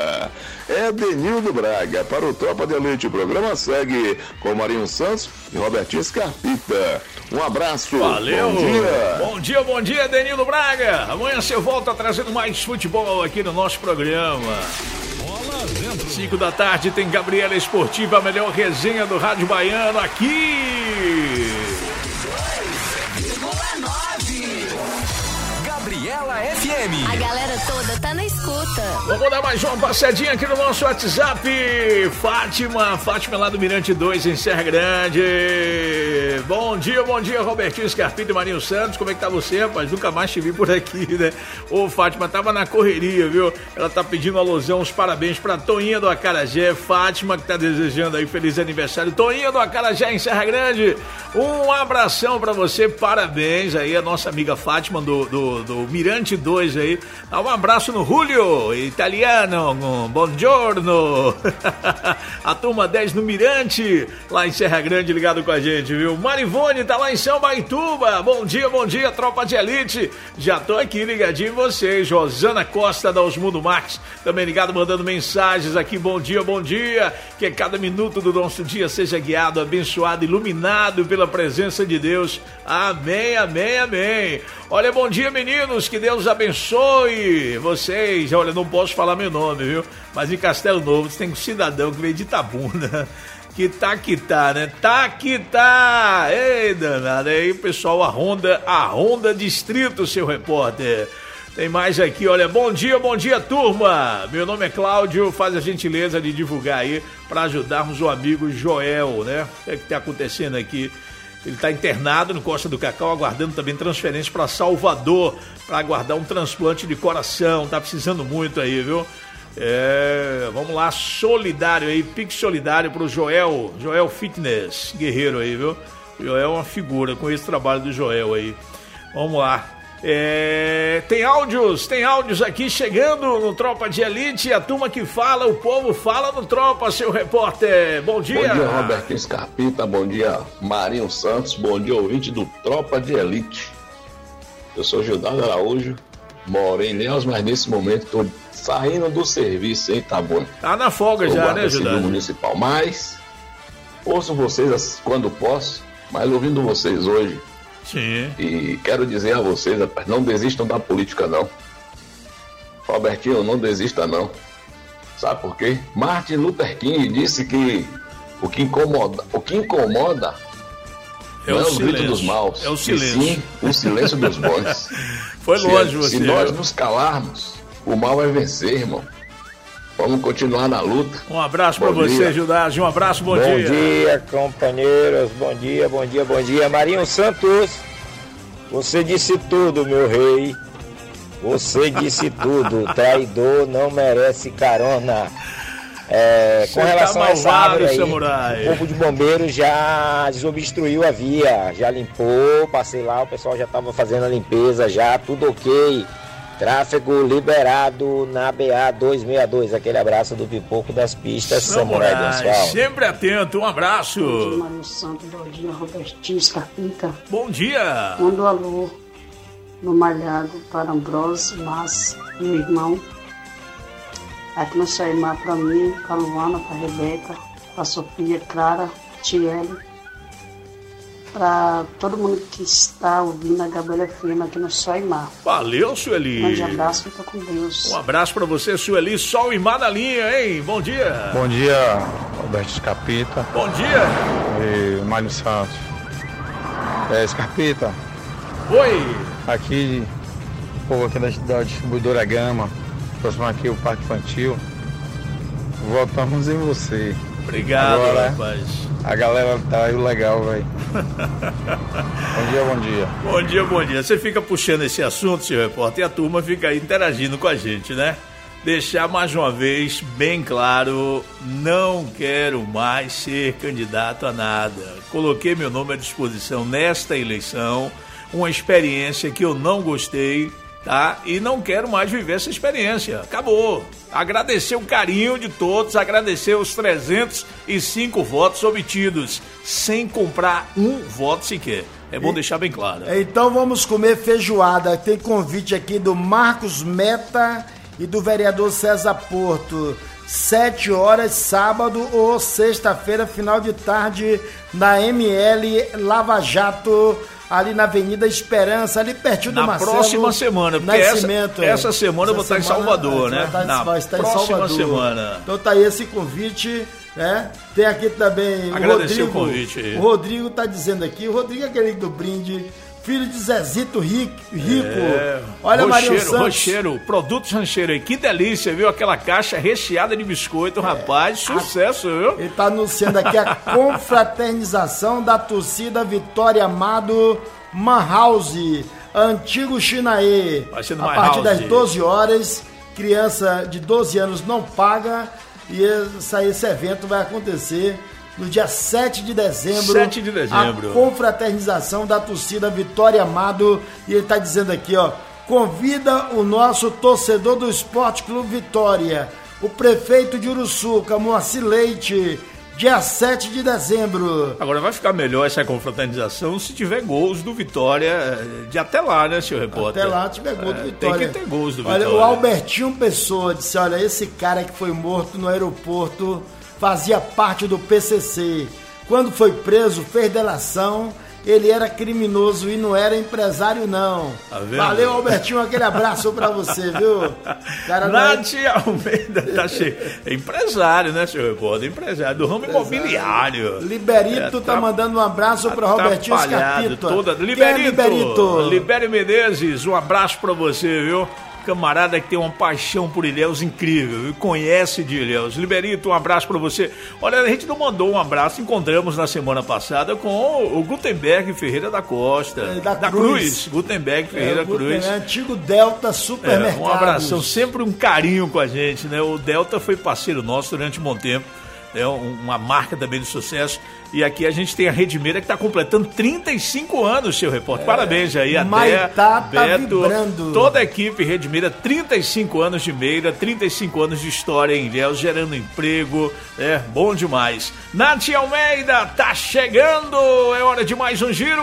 É Edenildo Braga para o Tropa de Elite. O programa segue com Marinho Santos e Robertinho Scarpita. Um abraço. Valeu. Bom dia. Bom dia, bom dia, Edenildo Braga. Amanhã você volta trazendo mais futebol aqui no nosso programa. cinco da tarde tem Gabriela Esportiva, a melhor resenha do Rádio Baiano aqui. Gabriela F M. A galera toda tá na escuta. Vamos dar mais uma passadinha aqui no nosso WhatsApp. Fátima, Fátima lá do Mirante dois, em Serra Grande. Bom dia, bom dia, Robertinho Scarpita e Marinho Santos. Como é que tá você, rapaz? Nunca mais te vi por aqui, né? Ô, Fátima, tava na correria, viu? Ela tá pedindo alusão, os parabéns pra Toinha do Acarajé. Fátima, que tá desejando aí feliz aniversário. Toinha do Acarajé, em Serra Grande. Um abração pra você, parabéns aí, a nossa amiga Fátima do, do, do Mirante dois aí. Dá um abraço no Julio, italiano, buongiorno. A turma dez no Mirante, lá em Serra Grande, ligado com a gente, viu? Marivone tá lá em São Baituba. Bom dia, bom dia, Tropa de Elite. Já tô aqui ligadinho em vocês. Rosana Costa da Osmundo Marques, também ligado, mandando mensagens aqui. Bom dia, bom dia. Que cada minuto do nosso dia seja guiado, abençoado, iluminado pela presença de Deus. Amém, amém, amém. Olha, bom dia, meninos, que Deus abençoe vocês. Olha, não posso falar meu nome, viu? Mas em Castelo Novo tem um cidadão que veio de Itabuna, que tá que tá, né? Tá que tá! Ei, danado, aí o pessoal, a Honda, a Honda Distrito, seu repórter. Tem mais aqui, olha, bom dia, bom dia, turma. Meu nome é Cláudio, faz a gentileza de divulgar aí para ajudarmos o amigo Joel, né? O que é que tá acontecendo aqui? Ele está internado no Costa do Cacau, aguardando também transferência para Salvador, para aguardar um transplante de coração, tá precisando muito aí, viu? É, vamos lá, solidário aí, Pix solidário pro Joel, Joel Fitness, guerreiro aí, viu? Joel é uma figura com esse trabalho do Joel aí. Vamos lá. É, tem áudios, tem áudios aqui chegando no Tropa de Elite, a turma que fala, o povo fala no Tropa, seu repórter. Bom dia. Bom dia, Roberto Scarpita, bom dia, Marinho Santos, bom dia, ouvinte do Tropa de Elite. Eu sou Gildardo Araújo, moro em Ilhéus, mas nesse momento estou saindo do serviço, hein, tá bom? Tá na folga Sou já, né, Gildardo? Municipal, mas ouço vocês quando posso, mas ouvindo vocês hoje. Sim. E quero dizer a vocês, rapaz, não desistam da política, não. Robertinho, não desista, não. Sabe por quê? Martin Luther King disse que o que incomoda, o que incomoda é não o é o silêncio. grito dos maus, É o e silêncio. sim o silêncio dos bons. Foi se, longe você. Se nós nos calarmos, o mal vai vencer, irmão. Vamos continuar na luta. Um abraço pra Bom você, dia. Gildardo. Um abraço, bom, Bom dia. dia, companheiros. Bom dia, bom dia, bom dia. Marinho Santos, você disse tudo, meu rei. Você disse tudo. Traidor não merece carona. É, com Você relação tá a essa malvado, árvore aí, samurai. o corpo de bombeiros já desobstruiu a via, já limpou, passei lá, o pessoal já estava fazendo a limpeza, já tudo ok. Tráfego liberado na B A duzentos e sessenta e dois. Aquele abraço do Pipoco das Pistas, Samurai do Asfalto. Sempre atento, um abraço. Bom dia, Marinho Santos. Bom dia, Robertinho Scarpita. Bom dia. Manda um alô no Malhado para Ambrose, Márcio, meu irmão. Aqui no Saimar para mim, para Luana, para Rebeca, para Sofia, Clara, Tiele. Para todo mundo que está ouvindo a Gabriela F M aqui no Sol e Mar. Valeu, Sueli. Um grande abraço, fica com Deus. Um abraço pra você, Sueli. Sol e Mar na linha, hein? Bom dia. Bom dia, Roberto Scarpita. Bom dia. E Mário Santos. É, Scarpita. Oi. Aqui, o povo aqui da, da distribuidora Gama, próximo aqui o Parque Infantil. Votamos em você. Obrigado, Agora, rapaz. A galera tá aí legal, velho. Bom dia, bom dia. Bom dia, bom dia. Você fica puxando esse assunto, seu repórter, e a turma fica aí interagindo com a gente, né? Deixar mais uma vez bem claro, não quero mais ser candidato a nada. Coloquei meu nome à disposição nesta eleição, uma experiência que eu não gostei, tá? E não quero mais viver essa experiência. Acabou. Agradecer o carinho de todos, agradecer os trezentos e cinco votos obtidos, sem comprar um voto sequer. É bom e, deixar bem claro. Então vamos comer feijoada. Tem convite aqui do Marcos Meta e do vereador César Porto. Sete horas, sábado ou sexta-feira, final de tarde, na M L Lava Jato, ali na Avenida Esperança, ali pertinho do na Marcelo. Na próxima semana, porque essa, essa semana eu vou estar em Salvador, né? Vai, na vai estar próxima em Salvador. semana. Então tá aí esse convite, né? Tem aqui também Agradecer o Rodrigo. o convite aí. O Rodrigo tá dizendo aqui, o Rodrigo é aquele do brinde, filho de Zezito Rico. É, Olha, Marinho Santos. Rocheiro, produtos rancheiro aí, que delícia, viu? Aquela caixa recheada de biscoito, rapaz, é, sucesso, a, viu? Ele tá anunciando aqui a confraternização da torcida Vitória Amado Manhouse, antigo Chinaê. Vai ser no a partir House. das doze horas, criança de doze anos não paga, e esse, esse evento vai acontecer no dia sete de dezembro. sete de dezembro. A confraternização da torcida Vitória Amado. E ele está dizendo aqui, ó. Convida o nosso torcedor do Esporte Clube Vitória, o prefeito de Uruçuca, Moacir Leite, dia sete de dezembro. Agora vai ficar melhor essa confraternização se tiver gols do Vitória de até lá, né, senhor repórter? Até lá tiver gol do é, Vitória. Tem que ter gols do olha, Vitória. O Albertinho Pessoa disse, olha, esse cara que foi morto no aeroporto fazia parte do P C C. Quando foi preso, fez delação ele era criminoso e não era empresário, não. Tá vendo? Valeu, Albertinho, aquele abraço pra você, viu? Cara, Nath é... Almeida tá cheio. É empresário, né, senhor repórter? Empresário do ramo empresário. imobiliário. Liberito é, tá mandando um abraço pra Robertinho Scarpita. Toda... Liberito, é Liberito. Libério Menezes, um abraço pra você, viu? Camarada que tem uma paixão por Ilhéus incrível, e conhece de Ilhéus. Liberito, um abraço pra você. Olha, a gente não mandou um abraço, encontramos na semana passada com o Gutenberg Ferreira da Costa. É, da, da Cruz. Cruz. Gutenberg Ferreira é, Cruz. Gutenberg, antigo Delta Supermercados. É, um abração, sempre um carinho com a gente, né? O Delta foi parceiro nosso durante um bom tempo. É uma marca também de sucesso. E aqui a gente tem a Redmeira que está completando trinta e cinco anos, seu repórter. É, Parabéns aí, a Maitá, Beto, tá vibrando. Toda a equipe Redmeira, trinta e cinco anos de Meira, trinta e cinco anos de história em Ilhéus, gerando emprego. É bom demais. Nath Almeida, tá chegando. É hora de mais um giro.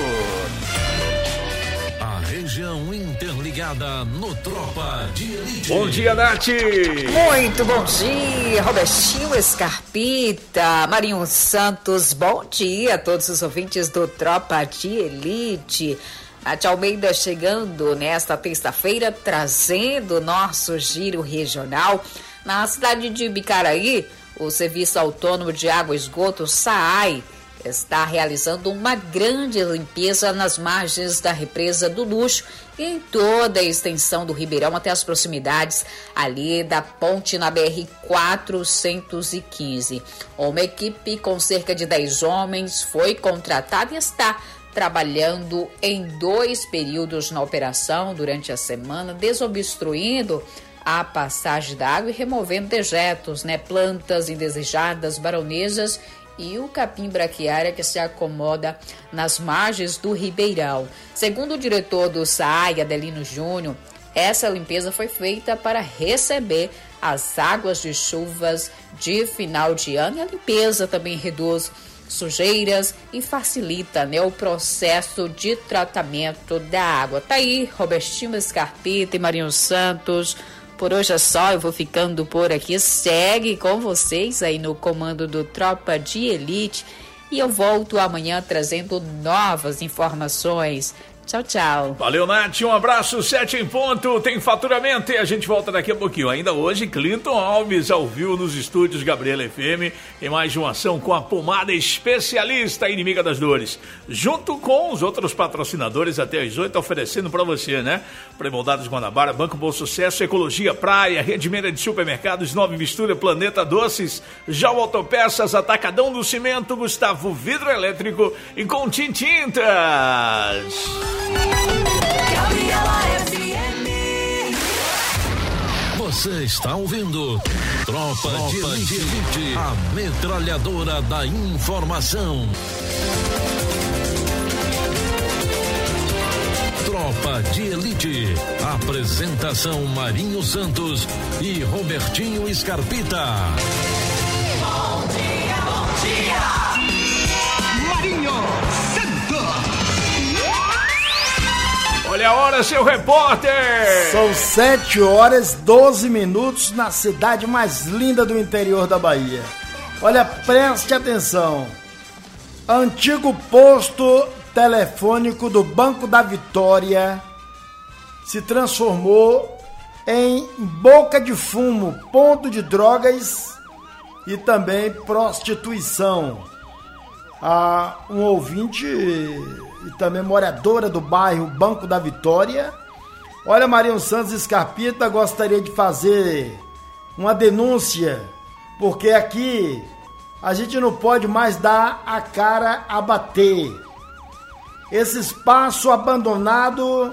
Região interligada no Tropa de Elite. Bom dia, Nath! Muito bom dia, Robertinho Scarpita, Marinho Santos, bom dia a todos os ouvintes do Tropa de Elite. Nath Almeida chegando nesta terça-feira, trazendo nosso giro regional. Na cidade de Bicaraí, o Serviço Autônomo de Água e Esgoto, SAAI, está realizando uma grande limpeza nas margens da represa do Luxo e em toda a extensão do Ribeirão até as proximidades ali da ponte na B R quatrocentos e quinze. Uma equipe com cerca de dez homens foi contratada e está trabalhando em dois períodos na operação durante a semana, desobstruindo a passagem da água e removendo dejetos, né, plantas indesejadas, baronesas e o capim braquiária que se acomoda nas margens do Ribeirão. Segundo o diretor do SAAI, Adelino Júnior, essa limpeza foi feita para receber as águas de chuvas de final de ano e a limpeza também reduz sujeiras e facilita, né, o processo de tratamento da água. Tá aí, Robertinho Scarpita e Marinho Santos. Por hoje é só, eu vou ficando por aqui. Segue com vocês aí no comando do Tropa de Elite e eu volto amanhã trazendo novas informações. Tchau, tchau. Valeu, Nath. Um abraço, sete em ponto. Tem faturamento e a gente volta daqui a pouquinho. Ainda hoje, Clinton Alves ao vivo nos estúdios Gabriela F M. Em mais uma ação com a pomada especialista inimiga das dores. Junto com os outros patrocinadores até às oito, oferecendo para você, né? Premoldados Guanabara, Banco Bom Sucesso, Ecologia Praia, Redmeira de Supermercados, Nova Mistura, Planeta Doces, Jau Autopeças, Atacadão do Cimento, Gustavo Vidro Elétrico e Contim Tintas. Gabriela F M. Você está ouvindo Tropa, Tropa de, Elite, de Elite, a metralhadora da informação. Tropa de Elite. Apresentação Marinho Santos e Robertinho Scarpita. Bom dia, bom dia. Marinho Santos. Olha a hora, seu repórter! São sete horas e doze minutos na cidade mais linda do interior da Bahia. Olha, preste atenção. Antigo posto telefônico do Banco da Vitória se transformou em boca de fumo, ponto de drogas e também prostituição. Ah, um ouvinte e também moradora do bairro Banco da Vitória. Olha, Marinho Santos Scarpita, gostaria de fazer uma denúncia, porque aqui a gente não pode mais dar a cara a bater. Esse espaço abandonado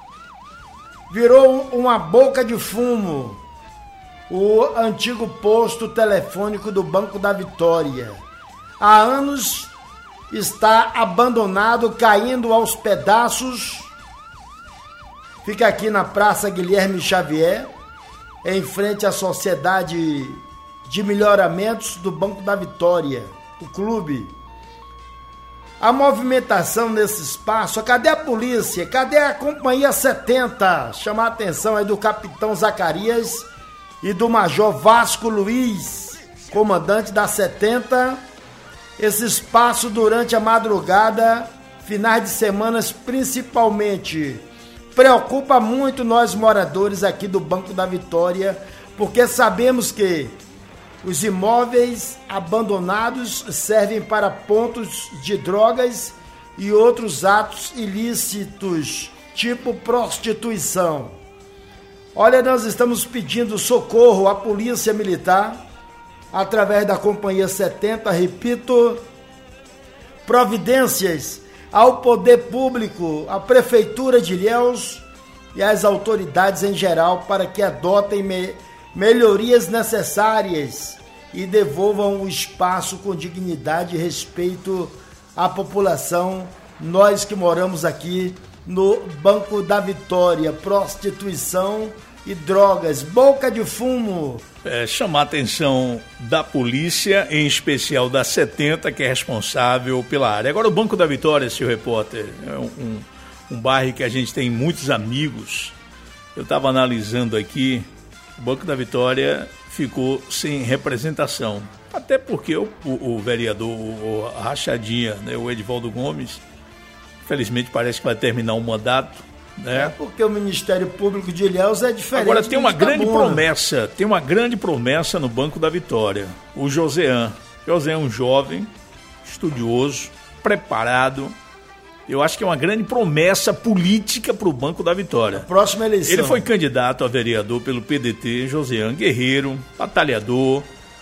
virou uma boca de fumo, o antigo posto telefônico do Banco da Vitória. Há anos está abandonado, caindo aos pedaços. Fica aqui na Praça Guilherme Xavier, em frente à Sociedade de Melhoramentos do Banco da Vitória, o clube. A movimentação nesse espaço, cadê a polícia? Cadê a Companhia setenta? Chamar a atenção aí do Capitão Zacarias e do Major Vasco Luiz, comandante da setenta. Esse espaço durante a madrugada finais de semanas principalmente. Preocupa muito nós moradores aqui do Banco da Vitória, porque sabemos que os imóveis abandonados servem para pontos de drogas e outros atos ilícitos, tipo prostituição. Olha, nós estamos pedindo socorro à Polícia Militar, através da Companhia setenta, repito, providências ao Poder Público, à Prefeitura de Ilhéus e às autoridades em geral para que adotem me- melhorias necessárias e devolvam o espaço com dignidade e respeito à população, nós que moramos aqui no Banco da Vitória. Prostituição e drogas, boca de fumo. É, chamar a atenção da polícia, em especial da setenta, que é responsável pela área. Agora, o Banco da Vitória, senhor repórter, é um, um bairro que a gente tem muitos amigos. Eu estava analisando aqui, o Banco da Vitória ficou sem representação. Até porque o, o, o vereador, o, o Rachadinha, né, o Edivaldo Gomes, infelizmente parece que vai terminar o mandato. Né? É porque o Ministério Público de Ilhéus é diferente. Agora tem uma do grande Itabuna. promessa, tem uma grande promessa no Banco da Vitória. O Josean. Josean é um jovem, estudioso, preparado. Eu acho que é uma grande promessa política para o Banco da Vitória. Próxima eleição. Ele foi candidato a vereador pelo P D T, Josean, guerreiro, batalhador,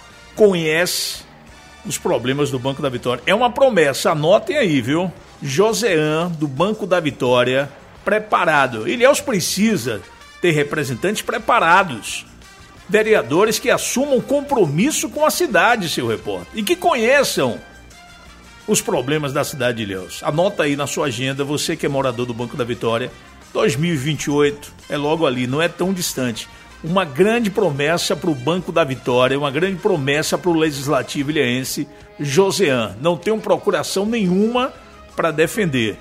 conhece os problemas do Banco da Vitória. É uma promessa, anotem aí, viu? Josean, do Banco da Vitória, preparado. Ilhéus precisa ter representantes preparados, vereadores que assumam compromisso com a cidade, seu repórter, e que conheçam os problemas da cidade de Ilhéus. Anota aí na sua agenda, você que é morador do Banco da Vitória, dois mil e vinte e oito, é logo ali, não é tão distante. Uma grande promessa para o Banco da Vitória, uma grande promessa para o Legislativo ilhéense, Josean. Não tenho procuração nenhuma para defender,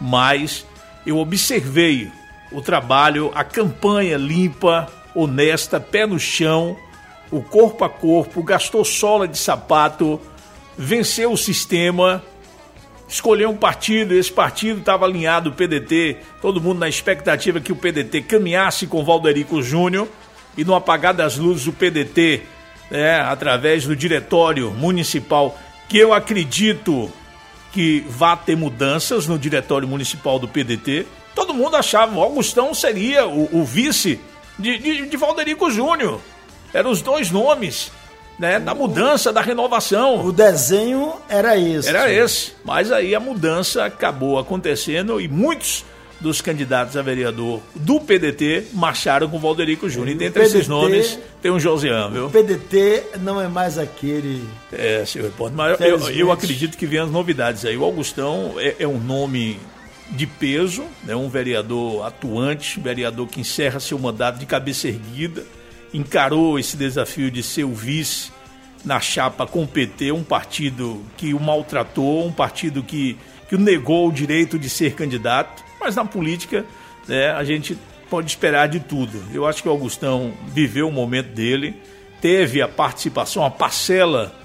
mas eu observei o trabalho, a campanha limpa, honesta, pé no chão, o corpo a corpo, gastou sola de sapato, venceu o sistema, escolheu um partido, esse partido estava alinhado, o P D T, todo mundo na expectativa que o P D T caminhasse com Valderico Júnior, e no apagar das luzes o P D T, né, através do diretório municipal, que eu acredito que vá ter mudanças no diretório municipal do P D T, todo mundo achava que o Augustão seria o, o vice de, de, de Valderico Júnior. Eram os dois nomes, né, da mudança, da renovação. O desenho era esse. Era esse. Mas aí a mudança acabou acontecendo e muitos dos candidatos a vereador do P D T marcharam com Valderico Júnior. E dentre P D T, esses nomes tem um Josean, viu? O P D T não é mais aquele... É, senhor repórter, mas eu, eu, eu acredito que vem as novidades aí. O Augustão é, é um nome de peso, né? Um vereador atuante, vereador que encerra seu mandato de cabeça erguida, encarou esse desafio de ser o vice na chapa com o P T, um partido que o maltratou, um partido que, que o negou o direito de ser candidato, mas na política, né, a gente pode esperar de tudo. Eu acho que o Augustão viveu o momento dele, teve a participação, a parcela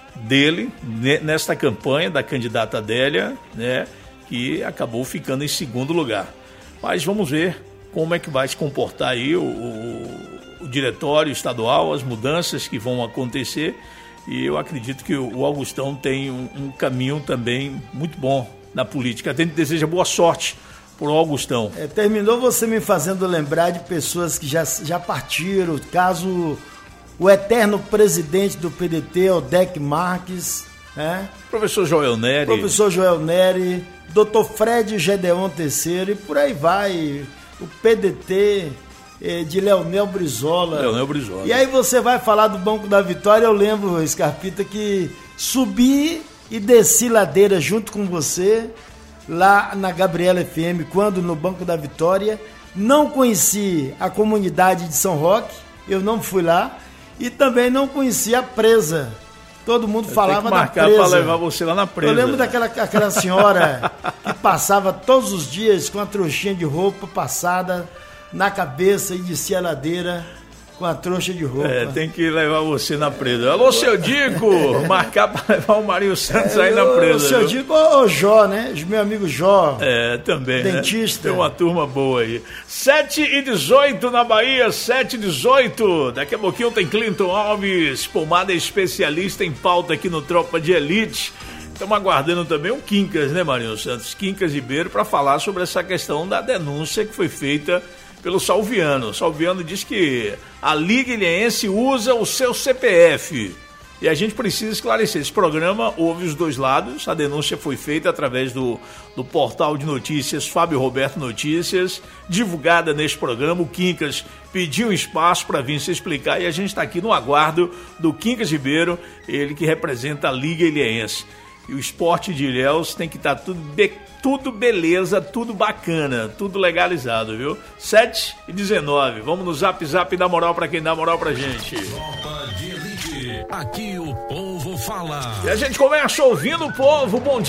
dele nesta campanha da candidata Adélia, né, que acabou ficando em segundo lugar. Mas vamos ver como é que vai se comportar aí o, o, o diretório estadual, as mudanças que vão acontecer, e eu acredito que o, o Augustão tem um, um caminho também muito bom na política. A gente deseja boa sorte por Augustão. É, terminou você me fazendo lembrar de pessoas que já, já partiram, caso o eterno presidente do P D T, Odec Marques, né? Professor Joel Neri. Professor Joel Neri, doutor Fred Gedeon terceiro, e por aí vai, o P D T eh, de Leonel Brizola. Leonel Brizola. E aí você vai falar do Banco da Vitória, eu lembro, Scarpita, que subi e desci ladeira junto com você, lá na Gabriela F M, quando no Banco da Vitória. Não conheci a comunidade de São Roque, eu não fui lá, e também não conheci a presa. Todo mundo eu falava da presa. Para levar você lá na presa. Eu lembro daquela aquela senhora que passava todos os dias com a trouxinha de roupa passada na cabeça e descia a ladeira com a trouxa de roupa. É, tem que levar você na presa. Alô, seu Dico, marcar pra levar o Marinho Santos é, aí na presa. O seu Dico, o Jó, né? Os meu amigo Jó. É, também, dentista. Né? Tem uma turma boa aí. sete e dezoito na Bahia, sete e dezoito. Daqui a pouquinho tem Clinton Alves, pomada especialista em pauta aqui no Tropa de Elite. Estamos aguardando também o Quincas, né, Marinho Santos? Quincas Ribeiro, para falar sobre essa questão da denúncia que foi feita pelo Salviano. O Salviano diz que a Liga Ilhéense usa o seu C P F. E a gente precisa esclarecer. Esse programa houve os dois lados. A denúncia foi feita através do, do portal de notícias Fábio Roberto Notícias, divulgada neste programa. O Quincas pediu um espaço para vir se explicar e a gente está aqui no aguardo do Quincas Ribeiro, ele que representa a Liga Ilhéense. E o esporte de Ilhéus tem que estar tá tudo, be, tudo beleza, tudo bacana, tudo legalizado, viu? sete e dezenove. Vamos no Zap Zap dar moral pra quem dá moral pra gente. Tropa de Elite. Aqui o povo fala. E a gente começa ouvindo o povo. Bom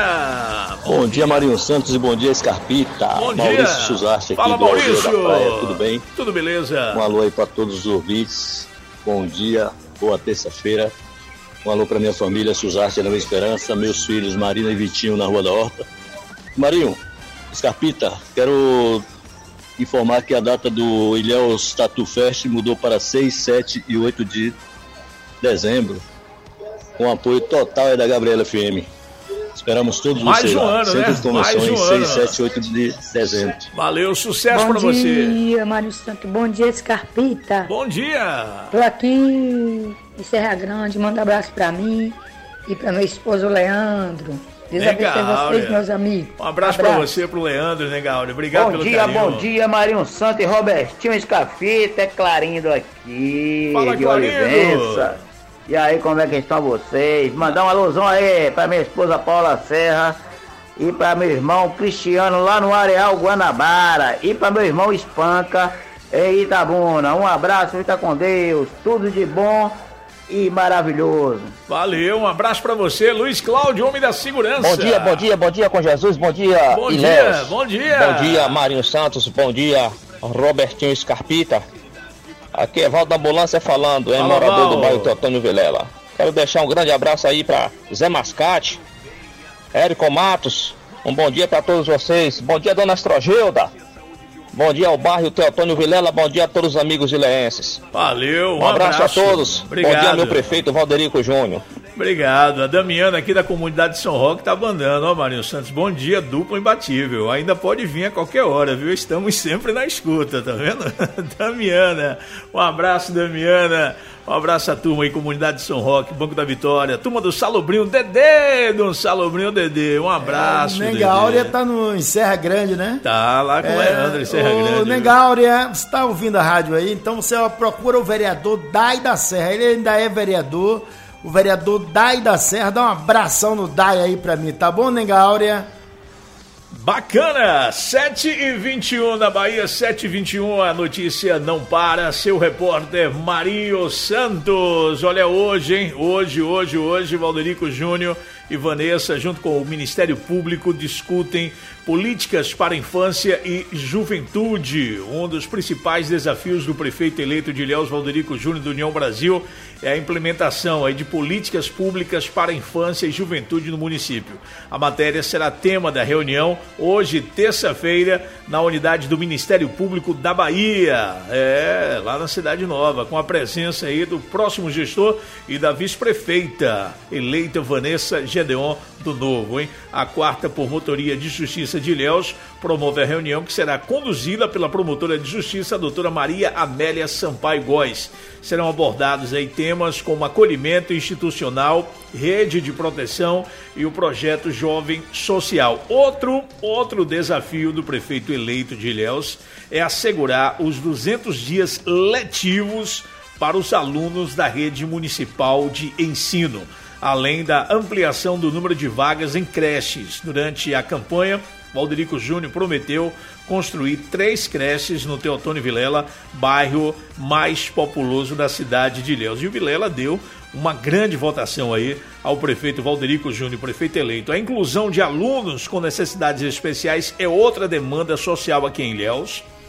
dia. Bom dia, Marinho Santos, e bom dia, Scarpita. Bom Maurício dia. Suzarte aqui. Fala, do Maurício. Da Praia. Tudo bem? Tudo beleza. Um alô aí pra todos os ouvintes. Bom dia, boa terça-feira. Um alô para minha família, Suzarte, Nova Esperança, meus filhos, Marina e Vitinho, na Rua da Horta. Marinho, Scarpita, quero informar que a data do Ilhéus Tatu Fest mudou para seis, sete e oito de dezembro, com apoio total da Gabriela F M. Esperamos todos Mais vocês um lá. ano, Centro né? de convenções, Mais um seis, ano. sete e oito de dezembro. Valeu, sucesso Bom pra você. Bom dia, Mário Santos. Bom dia, Scarpita. Bom dia. Tô aqui em Serra Grande, manda um abraço pra mim e pra meu esposo Leandro. Deus abençoe vocês, meus amigos. Um abraço, abraço. pra você, pro Leandro, né, Gauri? Obrigado bom pelo dia, carinho. Bom dia, Marinho Santos e Robertinho Escafita, é Clarindo aqui, Fala, de Clarindo. Olivença. E aí, como é que estão vocês? Mandar uma alusão aí pra minha esposa Paula Serra e pra meu irmão Cristiano lá no Areal Guanabara e pra meu irmão Espanca em Itabuna. Um abraço, fica com Deus, tudo de bom e maravilhoso. Valeu, um abraço pra você, Luiz Cláudio, homem da segurança. Bom dia, bom dia, bom dia com Jesus, bom dia, Bom Ilhéus. dia, bom dia. Bom dia, Marinho Santos, bom dia, Robertinho Scarpita. Aqui é Valdo da Ambulância falando, hein, Fala, morador Val. do bairro Teotônio Vilela. Quero deixar um grande abraço aí pra Zé Mascate, Érico Matos, um bom dia pra todos vocês. Bom dia, dona Astrogilda. Bom dia ao bairro Teotônio Vilela, bom dia a todos os amigos ilhéenses. Valeu, um, Um abraço, abraço a todos. Obrigado. Bom dia, meu prefeito Valderico Júnior. Obrigado. A Damiana aqui da comunidade de São Roque tá mandando, ó, Marinho Santos. Bom dia, duplo imbatível. Ainda pode vir a qualquer hora, viu? Estamos sempre na escuta, tá vendo? Damiana, um abraço, Damiana. Um abraço à turma aí, comunidade de São Roque, Banco da Vitória, turma do Salobrinho, Dedê, do Salobrinho Dedê. Um abraço, é, o Dedê. Nengáurea tá no, em Serra Grande, né? Tá lá com o É, Leandro em Serra ô, Grande. Nengáurea, você tá ouvindo a rádio aí, então você procura o vereador Dai da Serra, ele ainda é vereador, o vereador Dai da Serra, dá um abração no Dai aí pra mim, tá bom, Nengáurea? Bacana, sete e vinte e um na Bahia, sete e vinte e um, a notícia não para, seu repórter Marinho Santos. Olha hoje, hein, hoje, hoje, hoje, Valderico Júnior e Vanessa, junto com o Ministério Público, discutem políticas para a infância e juventude. Um dos principais desafios do prefeito eleito de Ilhéus, Valderico Júnior, do União Brasil, é a implementação aí de políticas públicas para a infância e juventude no município. A matéria será tema da reunião hoje, terça-feira, na unidade do Ministério Público da Bahia, é, lá na Cidade Nova, com a presença aí do próximo gestor e da vice-prefeita eleita Vanessa Gedeon do Novo, hein? A quarta Promotoria de Justiça de Ilhéus promove a reunião, que será conduzida pela promotora de Justiça, a doutora Maria Amélia Sampaio Góes. Serão abordados aí temas como acolhimento institucional, rede de proteção e o projeto Jovem Social. Outro, outro desafio do prefeito eleito de Ilhéus é assegurar os duzentos dias letivos para os alunos da rede municipal de ensino, além da ampliação do número de vagas em creches. Durante a campanha, Valderico Júnior prometeu construir três creches no Teotônio Vilela, bairro mais populoso da cidade de Ilhéus. E o Vilela deu uma grande votação aí ao prefeito Valderico Júnior, prefeito eleito. A inclusão de alunos com necessidades especiais é outra demanda social aqui em Ilhéus.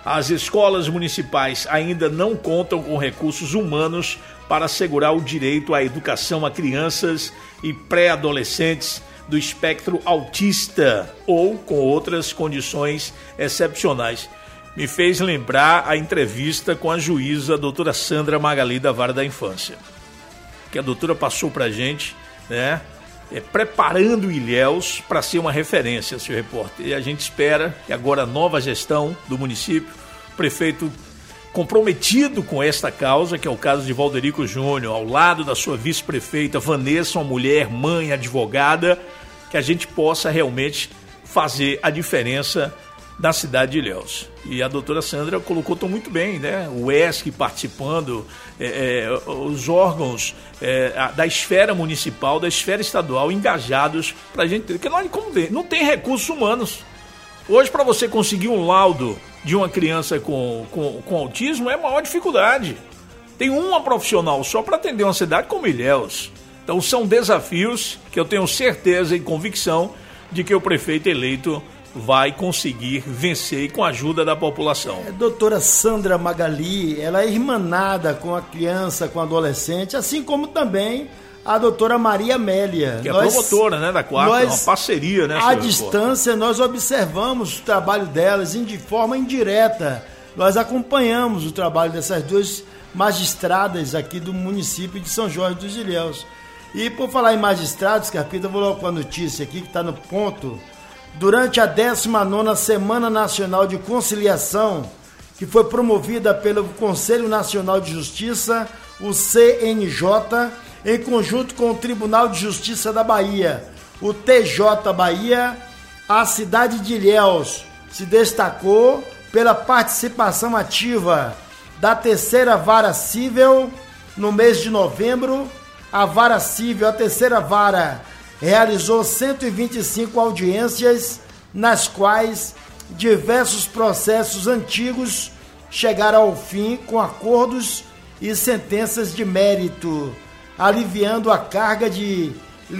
As escolas municipais ainda não contam com recursos humanos para assegurar o direito à educação a crianças e pré-adolescentes do espectro autista ou com outras condições excepcionais. Me fez lembrar a entrevista com a juíza a doutora Sandra Magali da Vara da Infância, que a doutora passou para a gente, né, é, preparando Ilhéus para ser uma referência, senhor repórter. E a gente espera que agora a nova gestão do município, o prefeito comprometido com esta causa, que é o caso de Valderico Júnior, ao lado da sua vice-prefeita Vanessa, uma mulher, mãe, advogada, que a gente possa realmente fazer a diferença na cidade de Ilhéus. E a doutora Sandra colocou tão muito bem, né? O E S C participando, é, é, os órgãos é, da esfera municipal, da esfera estadual, engajados para a gente ter. Porque não, como tem, não tem recursos humanos. Hoje, para você conseguir um laudo de uma criança com, com, com autismo, é a maior dificuldade. Tem uma profissional só para atender uma cidade como Ilhéus. Então são desafios que eu tenho certeza e convicção de que o prefeito eleito vai conseguir vencer e com a ajuda da população. A doutora Sandra Magali, ela é irmanada com a criança, com o adolescente, assim como também a doutora Maria Amélia. Que é nós, promotora, né, da quarta, nós, uma parceria, né? À distância, nós observamos o trabalho delas de forma indireta. Nós acompanhamos o trabalho dessas duas magistradas aqui do município de São Jorge dos Ilhéus. E por falar em magistrados, Carpita, eu vou logo com a notícia aqui que está no ponto. Durante a décima nona Semana Nacional de Conciliação, que foi promovida pelo Conselho Nacional de Justiça, o C N J, em conjunto com o Tribunal de Justiça da Bahia, o T J Bahia, a cidade de Ilhéus se destacou pela participação ativa da terceira vara civil no mês de novembro. A vara civil, a terceira vara, realizou cento e vinte e cinco audiências, nas quais diversos processos antigos chegaram ao fim com acordos e sentenças de mérito, aliviando a carga de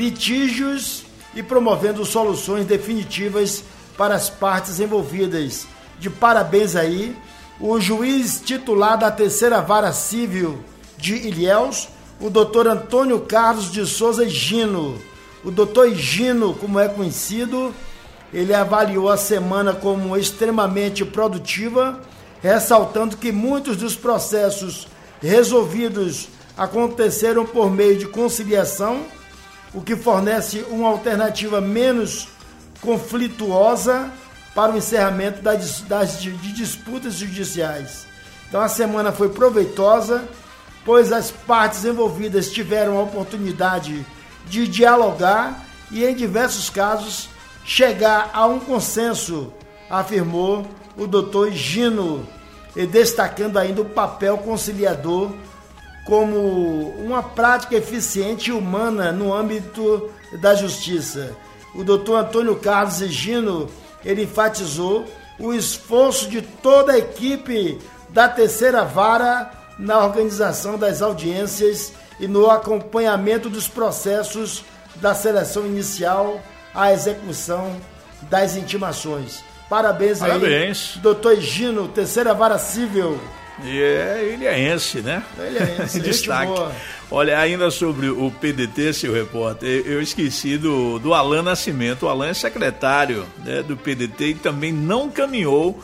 litígios e promovendo soluções definitivas para as partes envolvidas. De parabéns aí, o juiz titular da terceira vara civil de Ilhéus, o doutor Antônio Carlos de Souza Higino. O doutor Higino, como é conhecido, ele avaliou a semana como extremamente produtiva, ressaltando que muitos dos processos resolvidos aconteceram por meio de conciliação, o que fornece uma alternativa menos conflituosa para o encerramento das, das, de disputas judiciais. Então a semana foi proveitosa, pois as partes envolvidas tiveram a oportunidade de dialogar e, em diversos casos, chegar a um consenso, afirmou o doutor Higino, e destacando ainda o papel conciliador como uma prática eficiente e humana no âmbito da justiça. O doutor Antônio Carlos Higino, ele enfatizou o esforço de toda a equipe da terceira vara na organização das audiências e no acompanhamento dos processos da seleção inicial à execução das intimações. Parabéns, Parabéns. aí, doutor Higino, terceira vara civil. E é ilhéense, né? É ilhéense, destaque. Olha, ainda sobre o P D T, seu repórter, eu esqueci do, do Alan Nascimento. O Alan é secretário, né, do P D T e também não caminhou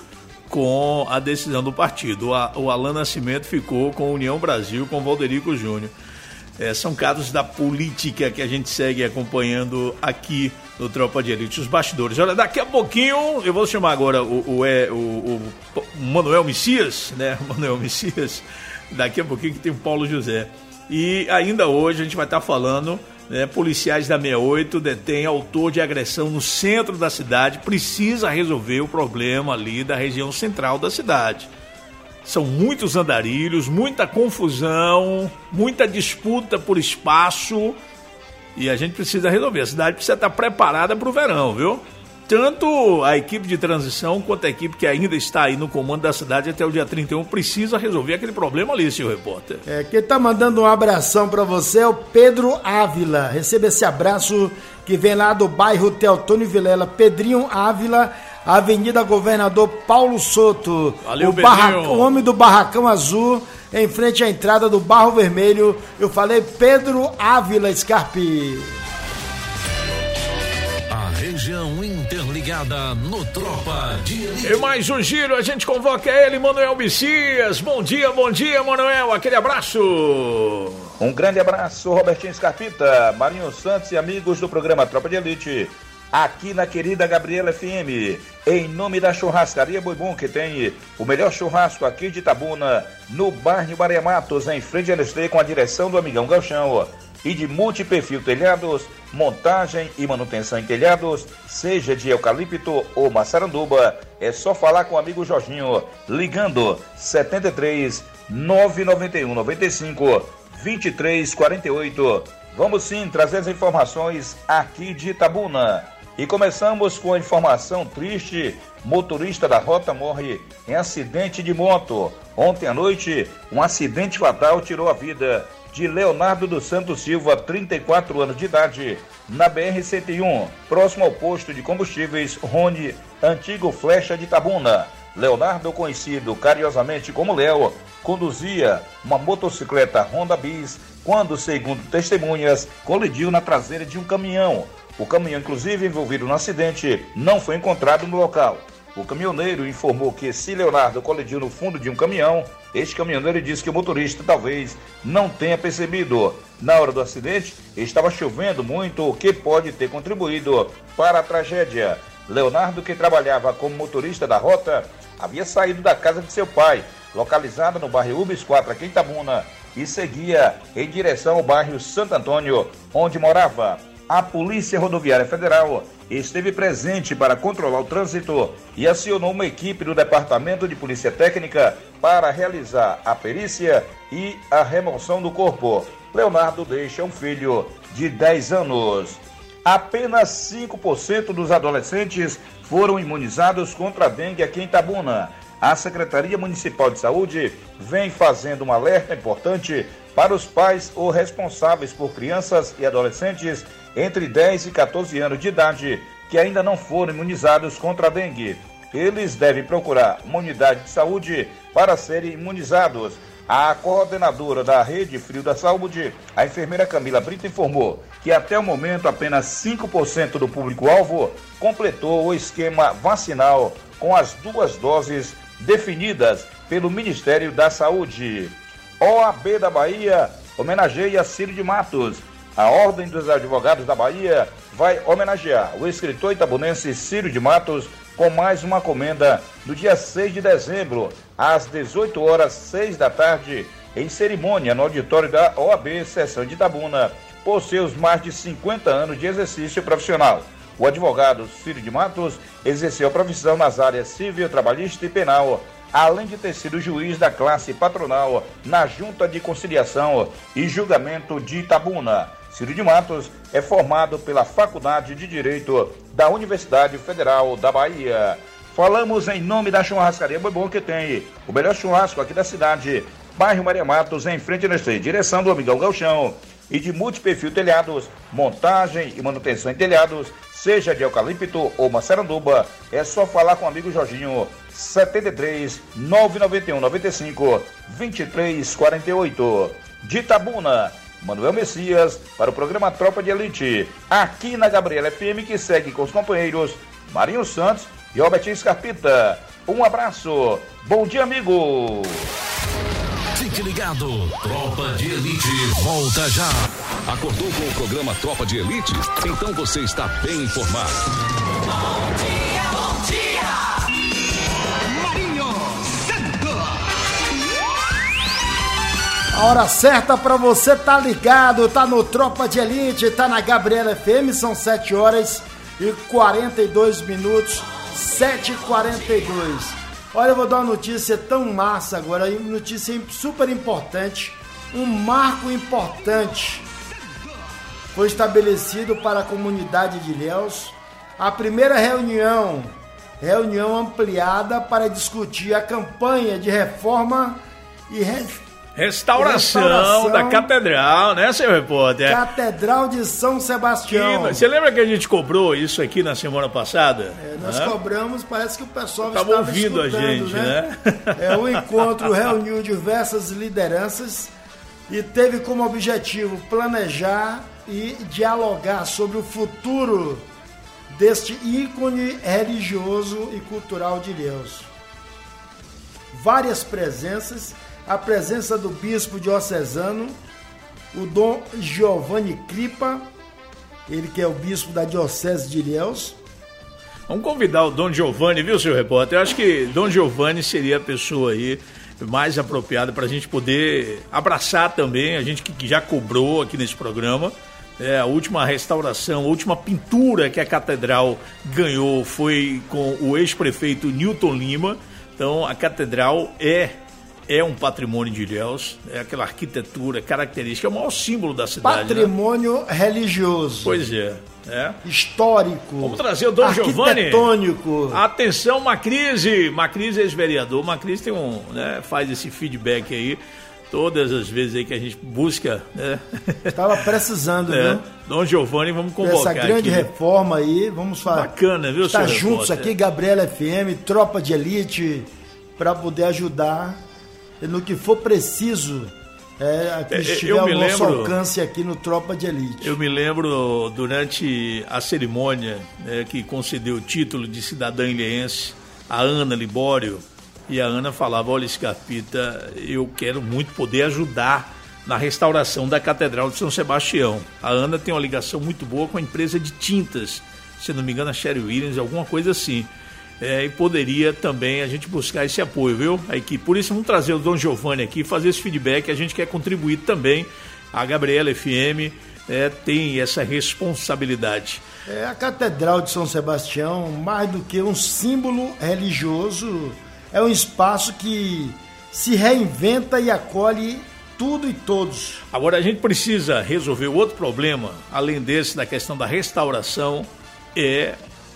com a decisão do partido. O, o Alan Nascimento ficou com a União Brasil, com o Valderico Júnior. É, são casos da política que a gente segue acompanhando aqui no Tropa de Elite, os bastidores. Olha, daqui a pouquinho eu vou chamar agora o, o, o, o Manuel Messias, né? Manuel Messias, daqui a pouquinho que tem o Paulo José. E ainda hoje a gente vai estar falando, né, policiais da sessenta e oito detêm autor de agressão no centro da cidade, precisa resolver o problema ali da região central da cidade. São muitos andarilhos, muita confusão, muita disputa por espaço e a gente precisa resolver. A cidade precisa estar preparada para o verão, viu? Tanto a equipe de transição quanto a equipe que ainda está aí no comando da cidade até o dia trinta e um precisa resolver aquele problema ali, senhor repórter. É, quem está mandando um abração para você é o Pedro Ávila. Receba esse abraço que vem lá do bairro Teotônio Vilela. Pedrinho Ávila, Avenida Governador Paulo Soto. Valeu, o, barra... Belinho. o homem do Barracão Azul, em frente à entrada do Barro Vermelho. Eu falei Pedro Ávila Scarpi. A região interligada no Tropa de Elite. E mais um giro, a gente convoca ele, Manuel Messias. Bom dia, bom dia, Manuel. Aquele abraço. Um grande abraço, Robertinho Scarpita, Marinho Santos e amigos do programa Tropa de Elite, aqui na querida Gabriela F M, em nome da churrascaria Boi Bom, que tem o melhor churrasco aqui de Itabuna, no bairro Maria Matos, em frente à Nestlé, com a direção do amigão Galchão, e de Multiperfil Telhados, montagem e manutenção em telhados, seja de eucalipto ou maçaranduba, é só falar com o amigo Jorginho, ligando setenta e três, nove nove um, nove cinco, vinte e três quarenta e oito. Vamos sim trazer as informações aqui de Itabuna. E começamos com a informação triste: motorista da rota morre em acidente de moto. Ontem à noite, um acidente fatal tirou a vida de Leonardo dos Santos Silva, trinta e quatro anos de idade, na B R cento e um, próximo ao posto de combustíveis Rony, antigo Flecha de Itabuna. Leonardo, conhecido carinhosamente como Léo, conduzia uma motocicleta Honda Bis quando, segundo testemunhas, colidiu na traseira de um caminhão. O caminhão, inclusive envolvido no acidente, não foi encontrado no local. O caminhoneiro informou que, se Leonardo colidiu no fundo de um caminhão, este caminhoneiro disse que o motorista talvez não tenha percebido. Na hora do acidente, estava chovendo muito, o que pode ter contribuído para a tragédia. Leonardo, que trabalhava como motorista da rota, havia saído da casa de seu pai, localizada no bairro Ubis quatro, aqui em Itabuna, e seguia em direção ao bairro Santo Antônio, onde morava. A Polícia Rodoviária Federal esteve presente para controlar o trânsito e acionou uma equipe do Departamento de Polícia Técnica para realizar a perícia e a remoção do corpo. Leonardo deixa um filho de dez anos. Apenas cinco por cento dos adolescentes foram imunizados contra a dengue aqui em Itabuna. A Secretaria Municipal de Saúde vem fazendo um alerta importante para os pais ou responsáveis por crianças e adolescentes entre dez e quatorze anos de idade que ainda não foram imunizados contra a dengue. Eles devem procurar uma unidade de saúde para serem imunizados. A coordenadora da Rede Frio da Saúde, a enfermeira Camila Brito, informou que até o momento apenas cinco por cento do público-alvo completou o esquema vacinal com as duas doses definidas pelo Ministério da Saúde. O A B da Bahia homenageia Ciro de Matos. A Ordem dos Advogados da Bahia vai homenagear o escritor itabunense Ciro de Matos com mais uma comenda no dia seis de dezembro, às dezoito horas, seis da tarde, em cerimônia no auditório da O A B, seção de Itabuna, por seus mais de cinquenta anos de exercício profissional. O advogado Ciro de Matos exerceu a profissão nas áreas civil, trabalhista e penal, além de ter sido juiz da classe patronal na Junta de Conciliação e Julgamento de Itabuna. Ciro de Matos é formado pela Faculdade de Direito da Universidade Federal da Bahia. Falamos em nome da churrascaria Boi Bom, que tem o melhor churrasco aqui da cidade, bairro Maria Matos, em frente à Nestlé, direção do amigão Galchão, e de Multiperfil Telhados, montagem e manutenção em telhados, seja de eucalipto ou maçaranduba, é só falar com o amigo Jorginho, setenta e três, nove nove um, nove cinco, vinte e três quarenta e oito. De Itabuna, Manuel Messias, para o programa Tropa de Elite, aqui na Gabriela F M, que segue com os companheiros Marinho Santos e Robertinho Scarpita. Um abraço, bom dia, amigo! Fique ligado, Tropa de Elite volta já. Acordou com o programa Tropa de Elite? Então você está bem informado. Bom dia, bom dia! Marinho Santos! A hora certa pra você tá ligado, tá no Tropa de Elite, tá na Gabriela F M, são sete horas e quarenta e dois minutos, sete e quarenta e dois. Olha, eu vou dar uma notícia tão massa agora, notícia super importante, um marco importante. Foi estabelecido para a comunidade de Ilhéus a primeira reunião, reunião ampliada para discutir a campanha de reforma e re, Restauração, Restauração da Catedral, né, seu repórter? Catedral de São Sebastião. Você lembra que a gente cobrou isso aqui na semana passada? É, nós é? cobramos, parece que o pessoal estava estava ouvindo a gente, né? né? É, o encontro reuniu diversas lideranças e teve como objetivo planejar e dialogar sobre o futuro deste ícone religioso e cultural de Ilhéus. Várias presenças, a presença do bispo diocesano, o Dom Giovanni Cripa, ele que é o bispo da diocese de Ilhéus. Vamos convidar o Dom Giovanni, viu, seu repórter? Eu acho que Dom Giovanni seria a pessoa aí mais apropriada para a gente poder abraçar também, a gente que já cobrou aqui nesse programa. É, a última restauração, a última pintura que a catedral ganhou foi com o ex-prefeito Newton Lima. Então a catedral é, é um patrimônio de Ilhéus, é aquela arquitetura característica, é o maior símbolo da cidade. Patrimônio, né? Religioso. Pois é. É. Histórico. Vamos trazer o Dom Giovanni. Arquitetônico. Atenção, Macrise. Macrise é ex-vereador. Macrise tem um, né, faz esse feedback aí todas as vezes aí que a gente busca, né? Estava precisando, é. viu? Dom Giovanni, vamos convocar essa grande aqui. reforma aí, vamos falar. Bacana, viu, Estar senhor juntos repórter? aqui, Gabriela F M, Tropa de Elite, para poder ajudar no que for preciso. É, que estiver eu ao me nosso lembro, alcance aqui no Tropa de Elite. Eu me lembro durante a cerimônia, né, que concedeu o título de cidadã ilhéense, a Ana Libório, e a Ana falava: olha, Scarpita, eu quero muito poder ajudar na restauração da Catedral de São Sebastião. A Ana tem uma ligação muito boa com a empresa de tintas, se não me engano a Sherry Williams, alguma coisa assim. É, e poderia também a gente buscar esse apoio, viu? A equipe. Por isso vamos trazer o Dom Giovanni aqui, fazer esse feedback. A gente quer contribuir também. A Gabriela F M é, tem essa responsabilidade. É, a Catedral de São Sebastião, mais do que um símbolo religioso, é um espaço que se reinventa e acolhe tudo e todos. Agora a gente precisa resolver o outro problema, além desse da questão da restauração, é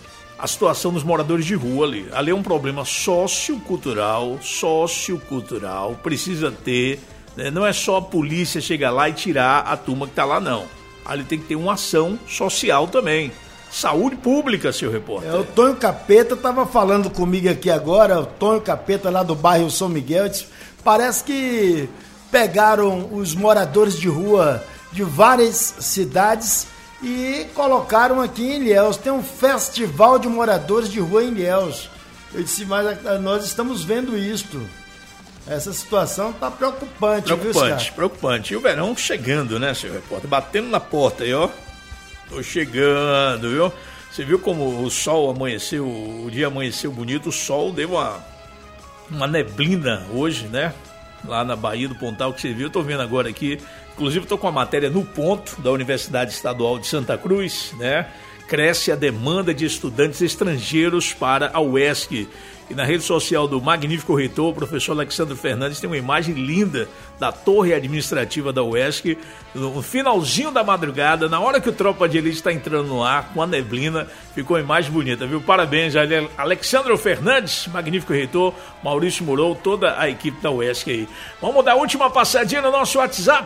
a situação dos moradores de rua ali. Ali é um problema sociocultural, sociocultural, precisa ter, né? Não é só a polícia chegar lá e tirar a turma que está lá, não. Ali tem que ter uma ação social também. Saúde pública, seu repórter. É, o Tonho Capeta estava falando comigo aqui agora, o Tonho Capeta lá do bairro São Miguel, disse, parece que pegaram os moradores de rua de várias cidades e colocaram aqui em Ilhéus. Tem um festival de moradores de rua em Ilhéus. Eu disse, mas nós estamos vendo isto. Essa situação está preocupante, Preocupante, viu, preocupante. E o verão chegando, né, seu repórter? Batendo na porta aí, ó. Tô chegando, viu? Você viu como o sol amanheceu, o dia amanheceu bonito, o sol deu uma, uma neblina hoje, né? Lá na Bahia do Pontal, que você viu, eu tô vendo agora aqui. Inclusive, estou com a matéria no ponto da Universidade Estadual de Santa Cruz, né? Cresce a demanda de estudantes estrangeiros para a U E S C. E na rede social do magnífico reitor, o professor Alexandre Fernandes, tem uma imagem linda da torre administrativa da U E S C, no finalzinho da madrugada, na hora que o Tropa de Elite está entrando no ar, com a neblina, ficou a imagem bonita, viu? Parabéns, Alexandre Fernandes, magnífico reitor, Maurício Murou, toda a equipe da U E S C aí. Vamos dar a última passadinha no nosso WhatsApp.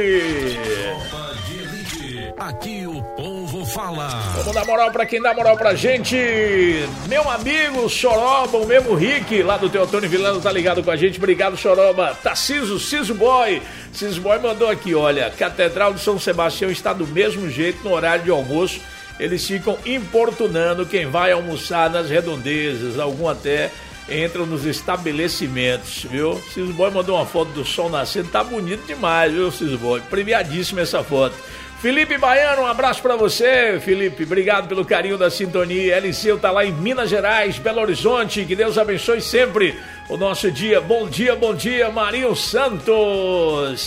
Tropa de Elite, aqui o povo fala. Vamos dar moral pra quem dá moral pra gente. Meu amigo Soroba, o mesmo Rick, lá do Teotônio Vilano, tá ligado com a gente. Obrigado, Soroba. Tarciso, Ciso Boy. Ciso Boy mandou aqui, olha, Catedral de São Sebastião está do mesmo jeito no horário de almoço. Eles ficam importunando quem vai almoçar nas redondezas. Algum até entram nos estabelecimentos, viu? Ciso Boy mandou uma foto do sol nascendo. Tá bonito demais, viu, Ciso Boy? Premiadíssima essa foto. Felipe Baiano, um abraço pra você, Felipe, obrigado pelo carinho da sintonia. Eliseu tá lá em Minas Gerais, Belo Horizonte, que Deus abençoe sempre o nosso dia. Bom dia, bom dia, Marinho Santos.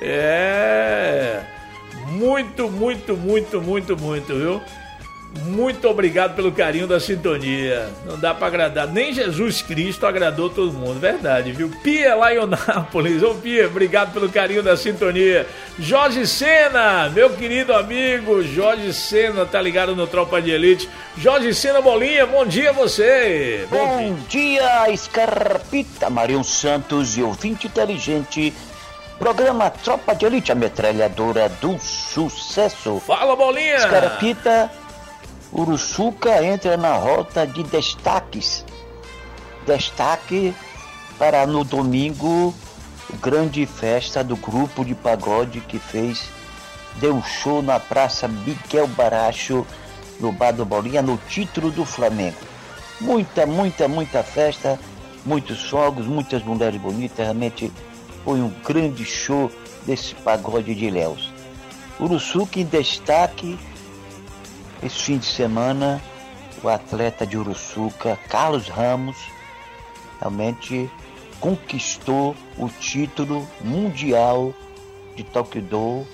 É, muito, muito, muito, muito, muito, viu? Muito obrigado pelo carinho da sintonia. Não dá pra agradar, nem Jesus Cristo agradou todo mundo, verdade, viu? Pia lá em Onápolis, ô Pia, obrigado pelo carinho da sintonia. Jorge Sena, meu querido amigo Jorge Sena, tá ligado no Tropa de Elite. Jorge Sena Bolinha, bom dia a você. Bom, bom dia, Scarpita, Marinho Santos e ouvinte inteligente Programa Tropa de Elite, a metralhadora do sucesso. Fala, Bolinha! Escarpita, Uruçuca entra na rota de destaques. Destaque para no domingo, grande festa do grupo de pagode que fez, deu um show na Praça Miguel Baracho, no Bar do Bolinha, no título do Flamengo. Muita, muita, muita festa, muitos fogos, muitas mulheres bonitas, realmente foi um grande show desse pagode de Ilhéus. Uruçuca em destaque, esse fim de semana, o atleta de Uruçuca, Carlos Ramos, realmente conquistou o título mundial de Taekwondo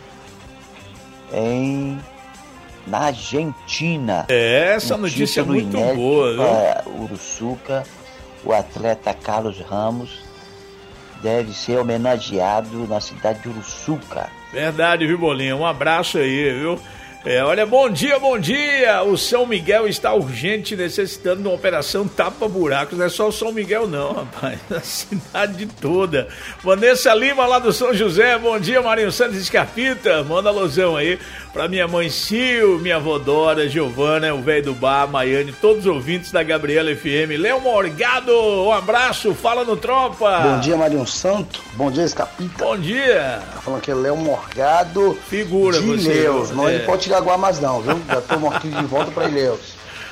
em na Argentina. É, essa um notícia é muito boa, viu? Para Uruçuca, o atleta Carlos Ramos deve ser homenageado na cidade de Uruçuca. Verdade, viu, Bolinha? Um abraço aí, viu? É, olha, bom dia, bom dia! O São Miguel está urgente, necessitando de uma operação tapa-buracos. Não é só o São Miguel não, rapaz. A cidade toda. Vanessa Lima, lá do São José. Bom dia, Marinho Santos Escarpita. Manda alusão aí pra minha mãe Sil, minha avó Dora, Giovana, o velho do bar, Maiane, todos os ouvintes da Gabriela F M. Léo Morgado, um abraço, fala no Tropa. Bom dia, Marinho Santo. Bom dia, Escarpita. Bom dia. Tá falando que é Léo Morgado. Figura, de você. Ilhéus. Não, é. ele pode tirar água mais não, viu? Já tô aqui de volta pra Ilhéus.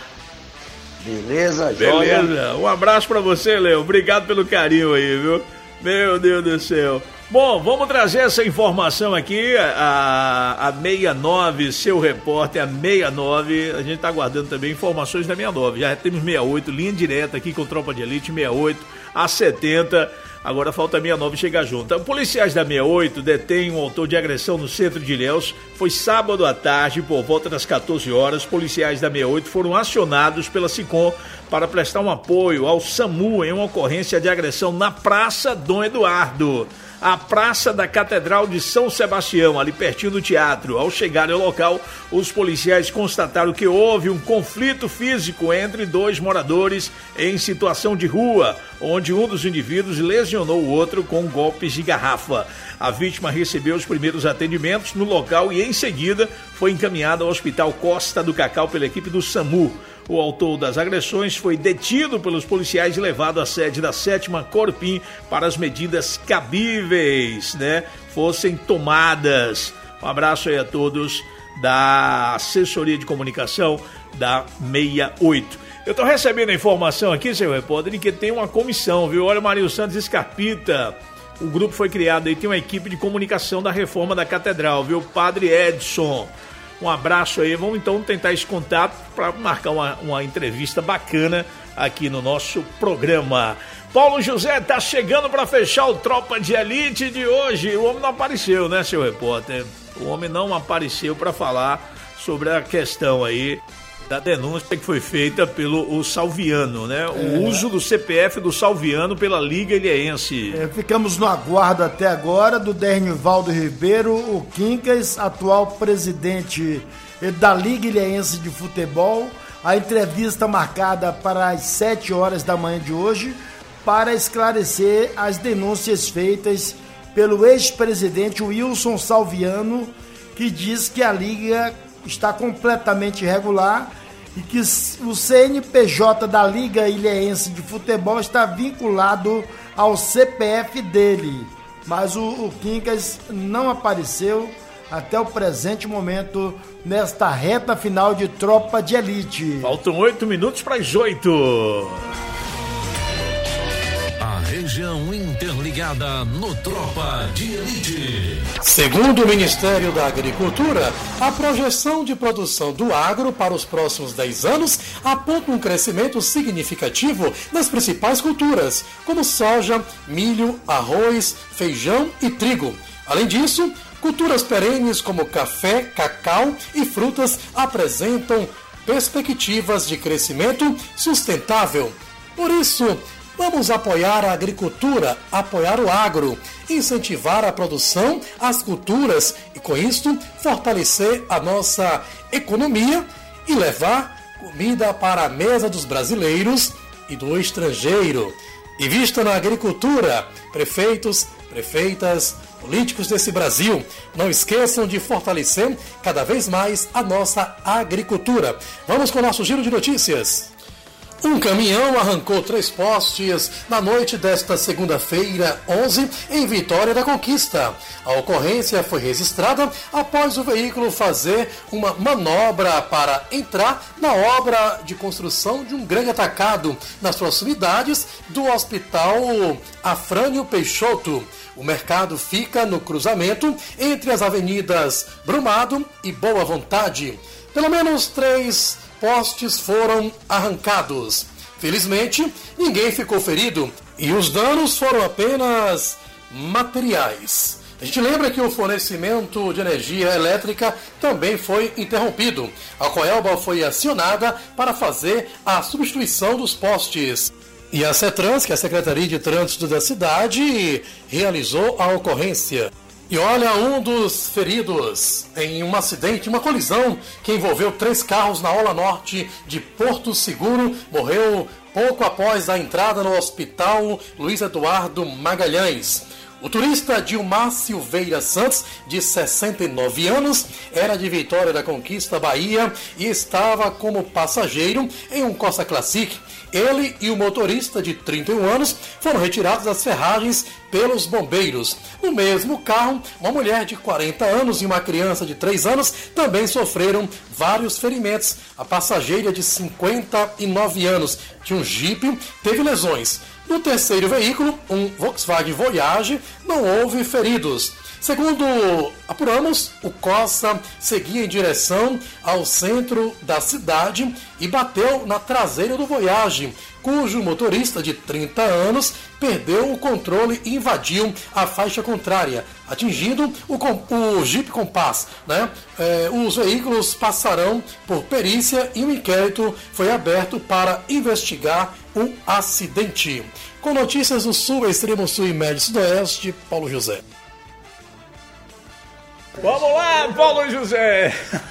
Beleza, joia? Beleza. Um abraço pra você, Léo. Obrigado pelo carinho aí, viu? Meu Deus do céu. Bom, vamos trazer essa informação aqui, a, a sessenta e nove, seu repórter, a sessenta e nove, a gente tá aguardando também informações da sessenta e nove, já temos sessenta e oito, linha direta aqui com Tropa de Elite, sessenta e oito, a setenta, agora falta a sessenta e nove chegar junto. Policiais da sessenta e oito detêm um autor de agressão no centro de Ilhéus, foi sábado à tarde, por volta das quatorze horas, policiais da sessenta e oito foram acionados pela SICOM para prestar um apoio ao SAMU em uma ocorrência de agressão na Praça Dom Eduardo, a Praça da Catedral de São Sebastião, ali pertinho do teatro. Ao chegarem ao local, os policiais constataram que houve um conflito físico entre dois moradores em situação de rua, onde um dos indivíduos lesionou o outro com golpes de garrafa. A vítima recebeu os primeiros atendimentos no local e, em seguida, foi encaminhada ao Hospital Costa do Cacau pela equipe do SAMU. O autor das agressões foi detido pelos policiais e levado à sede da sétima Corpim para as medidas cabíveis, né, fossem tomadas. Um abraço aí a todos da assessoria de comunicação da sessenta e oito. Eu estou recebendo a informação aqui, seu repórter, de que tem uma comissão, viu? Olha, Marinho Santos Escarpita. O grupo foi criado aí, tem uma equipe de comunicação da reforma da Catedral, viu? Padre Edson. Um abraço aí, vamos então tentar esse contato para marcar uma, uma entrevista bacana aqui no nosso programa. Paulo José tá chegando para fechar o Tropa de Elite de hoje. O homem não apareceu, né, seu repórter? O homem não apareceu para falar sobre a questão aí da denúncia que foi feita pelo o Salviano, né? O é. uso do C P F do Salviano pela Liga Ilhéense. É, ficamos no aguardo até agora do Dernivaldo Ribeiro, o Quincas, atual presidente da Liga Ilhéense de Futebol. A entrevista marcada para as sete horas da manhã de hoje para esclarecer as denúncias feitas pelo ex-presidente Wilson Salviano, que diz que a Liga está completamente irregular e que o C N P J da Liga Ilhéense de Futebol está vinculado ao C P F dele. Mas o, o Quincas não apareceu até o presente momento nesta reta final de Tropa de Elite. Faltam oito minutos para as oito. Região interligada no Tropa de Elite. Segundo o Ministério da Agricultura, a projeção de produção do agro para os próximos dez anos aponta um crescimento significativo nas principais culturas, como soja, milho, arroz, feijão e trigo. Além disso, culturas perenes como café, cacau e frutas apresentam perspectivas de crescimento sustentável. Por isso, vamos apoiar a agricultura, apoiar o agro, incentivar a produção, as culturas e, com isto, fortalecer a nossa economia e levar comida para a mesa dos brasileiros e do estrangeiro. Invista na agricultura, prefeitos, prefeitas, políticos desse Brasil, não esqueçam de fortalecer cada vez mais a nossa agricultura. Vamos com o nosso giro de notícias. Um caminhão arrancou três postes na noite desta segunda-feira, onze, em Vitória da Conquista. A ocorrência foi registrada após o veículo fazer uma manobra para entrar na obra de construção de um grande atacado nas proximidades do Hospital Afrânio Peixoto. O mercado fica no cruzamento entre as avenidas Brumado e Boa Vontade. Pelo menos três postes foram arrancados. Felizmente, ninguém ficou ferido e os danos foram apenas materiais. A gente lembra que o fornecimento de energia elétrica também foi interrompido. A Coelba foi acionada para fazer a substituição dos postes. E a CETRANS, que é a Secretaria de Trânsito da cidade, realizou a ocorrência. E olha, um dos feridos em um acidente, uma colisão que envolveu três carros na Orla Norte de Porto Seguro, morreu pouco após a entrada no hospital Luiz Eduardo Magalhães. O turista Dilmar Silveira Santos, de sessenta e nove anos, era de Vitória da Conquista, Bahia, e estava como passageiro em um Corsa Classic. Ele e o motorista, de trinta e um anos, foram retirados das ferragens pelos bombeiros. No mesmo carro, uma mulher de quarenta anos e uma criança de três anos também sofreram vários ferimentos. A passageira, de cinquenta e nove anos, de um Jeep, teve lesões. No terceiro veículo, um Volkswagen Voyage, não houve feridos. Segundo apuramos, o Corsa seguia em direção ao centro da cidade e bateu na traseira do Voyage, cujo motorista, de trinta anos, perdeu o controle e invadiu a faixa contrária, atingindo o, o Jeep Compass. Né? É, os veículos passarão por perícia e um inquérito foi aberto para investigar o acidente. Com notícias do Sul, Extremo Sul e Médio Sudoeste, Paulo José. Vamos lá, Paulo José!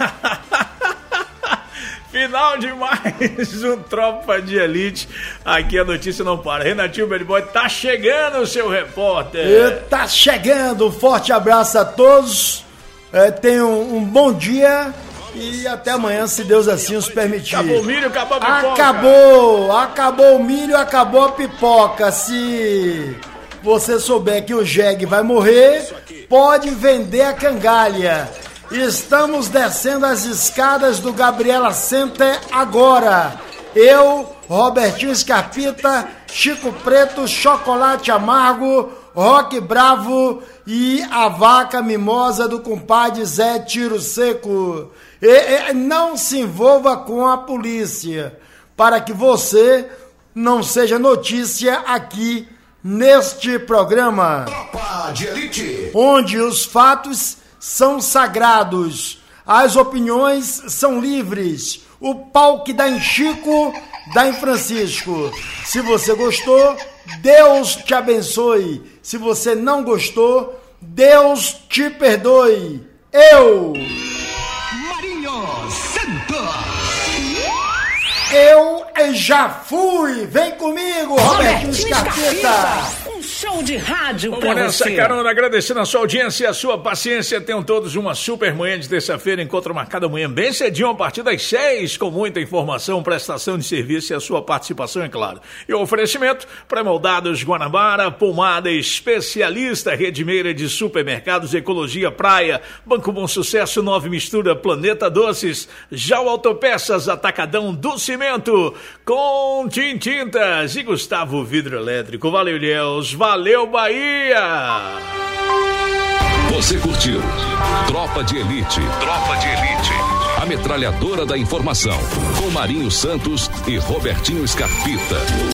Final de mais um Tropa de Elite. Aqui a notícia não para. Renatinho Bad Boy, tá chegando o seu repórter. E tá chegando. Um forte abraço a todos. É, tenham um, um bom dia e até amanhã, se Deus assim os permitir. Acabou o milho, acabou a pipoca. Acabou, acabou o milho, acabou a pipoca. Se você souber que o jegue vai morrer, pode vender a cangalha. Estamos descendo as escadas do Gabriela Center agora. Eu, Robertinho Scarpita, Chico Preto, Chocolate Amargo, Rock Bravo e a vaca mimosa do compadre Zé Tiro Seco. E, e, não se envolva com a polícia, para que você não seja notícia aqui neste programa. Tropa de Elite. Onde os fatos são sagrados, as opiniões são livres, o pau que dá em Chico, dá em Francisco. Se você gostou, Deus te abençoe. Se você não gostou, Deus te perdoe. Eu, Marinho Santos. Eu já fui. Vem comigo, Robertinho Scarpita. Um show de rádio Vamos pra nessa, você. carona, agradecendo a sua audiência e a sua paciência. Tenham todos uma super manhã de terça-feira. Encontro marcado amanhã bem cedinho, a partir das seis, com muita informação, prestação de serviço e a sua participação, é claro. E o oferecimento, pré-moldados Guanabara, pomada especialista, Redimeira de supermercados, Ecologia Praia, Banco Bom Sucesso, Nove Mistura, Planeta Doces, Jau Autopeças, Atacadão do Cimento, com Tintintas e Gustavo Vidro Elétrico. Valeu, Ilhéus. Valeu, Bahia! Você curtiu Tropa de Elite. Tropa de Elite. A metralhadora da informação. Com Marinho Santos e Robertinho Scarpita.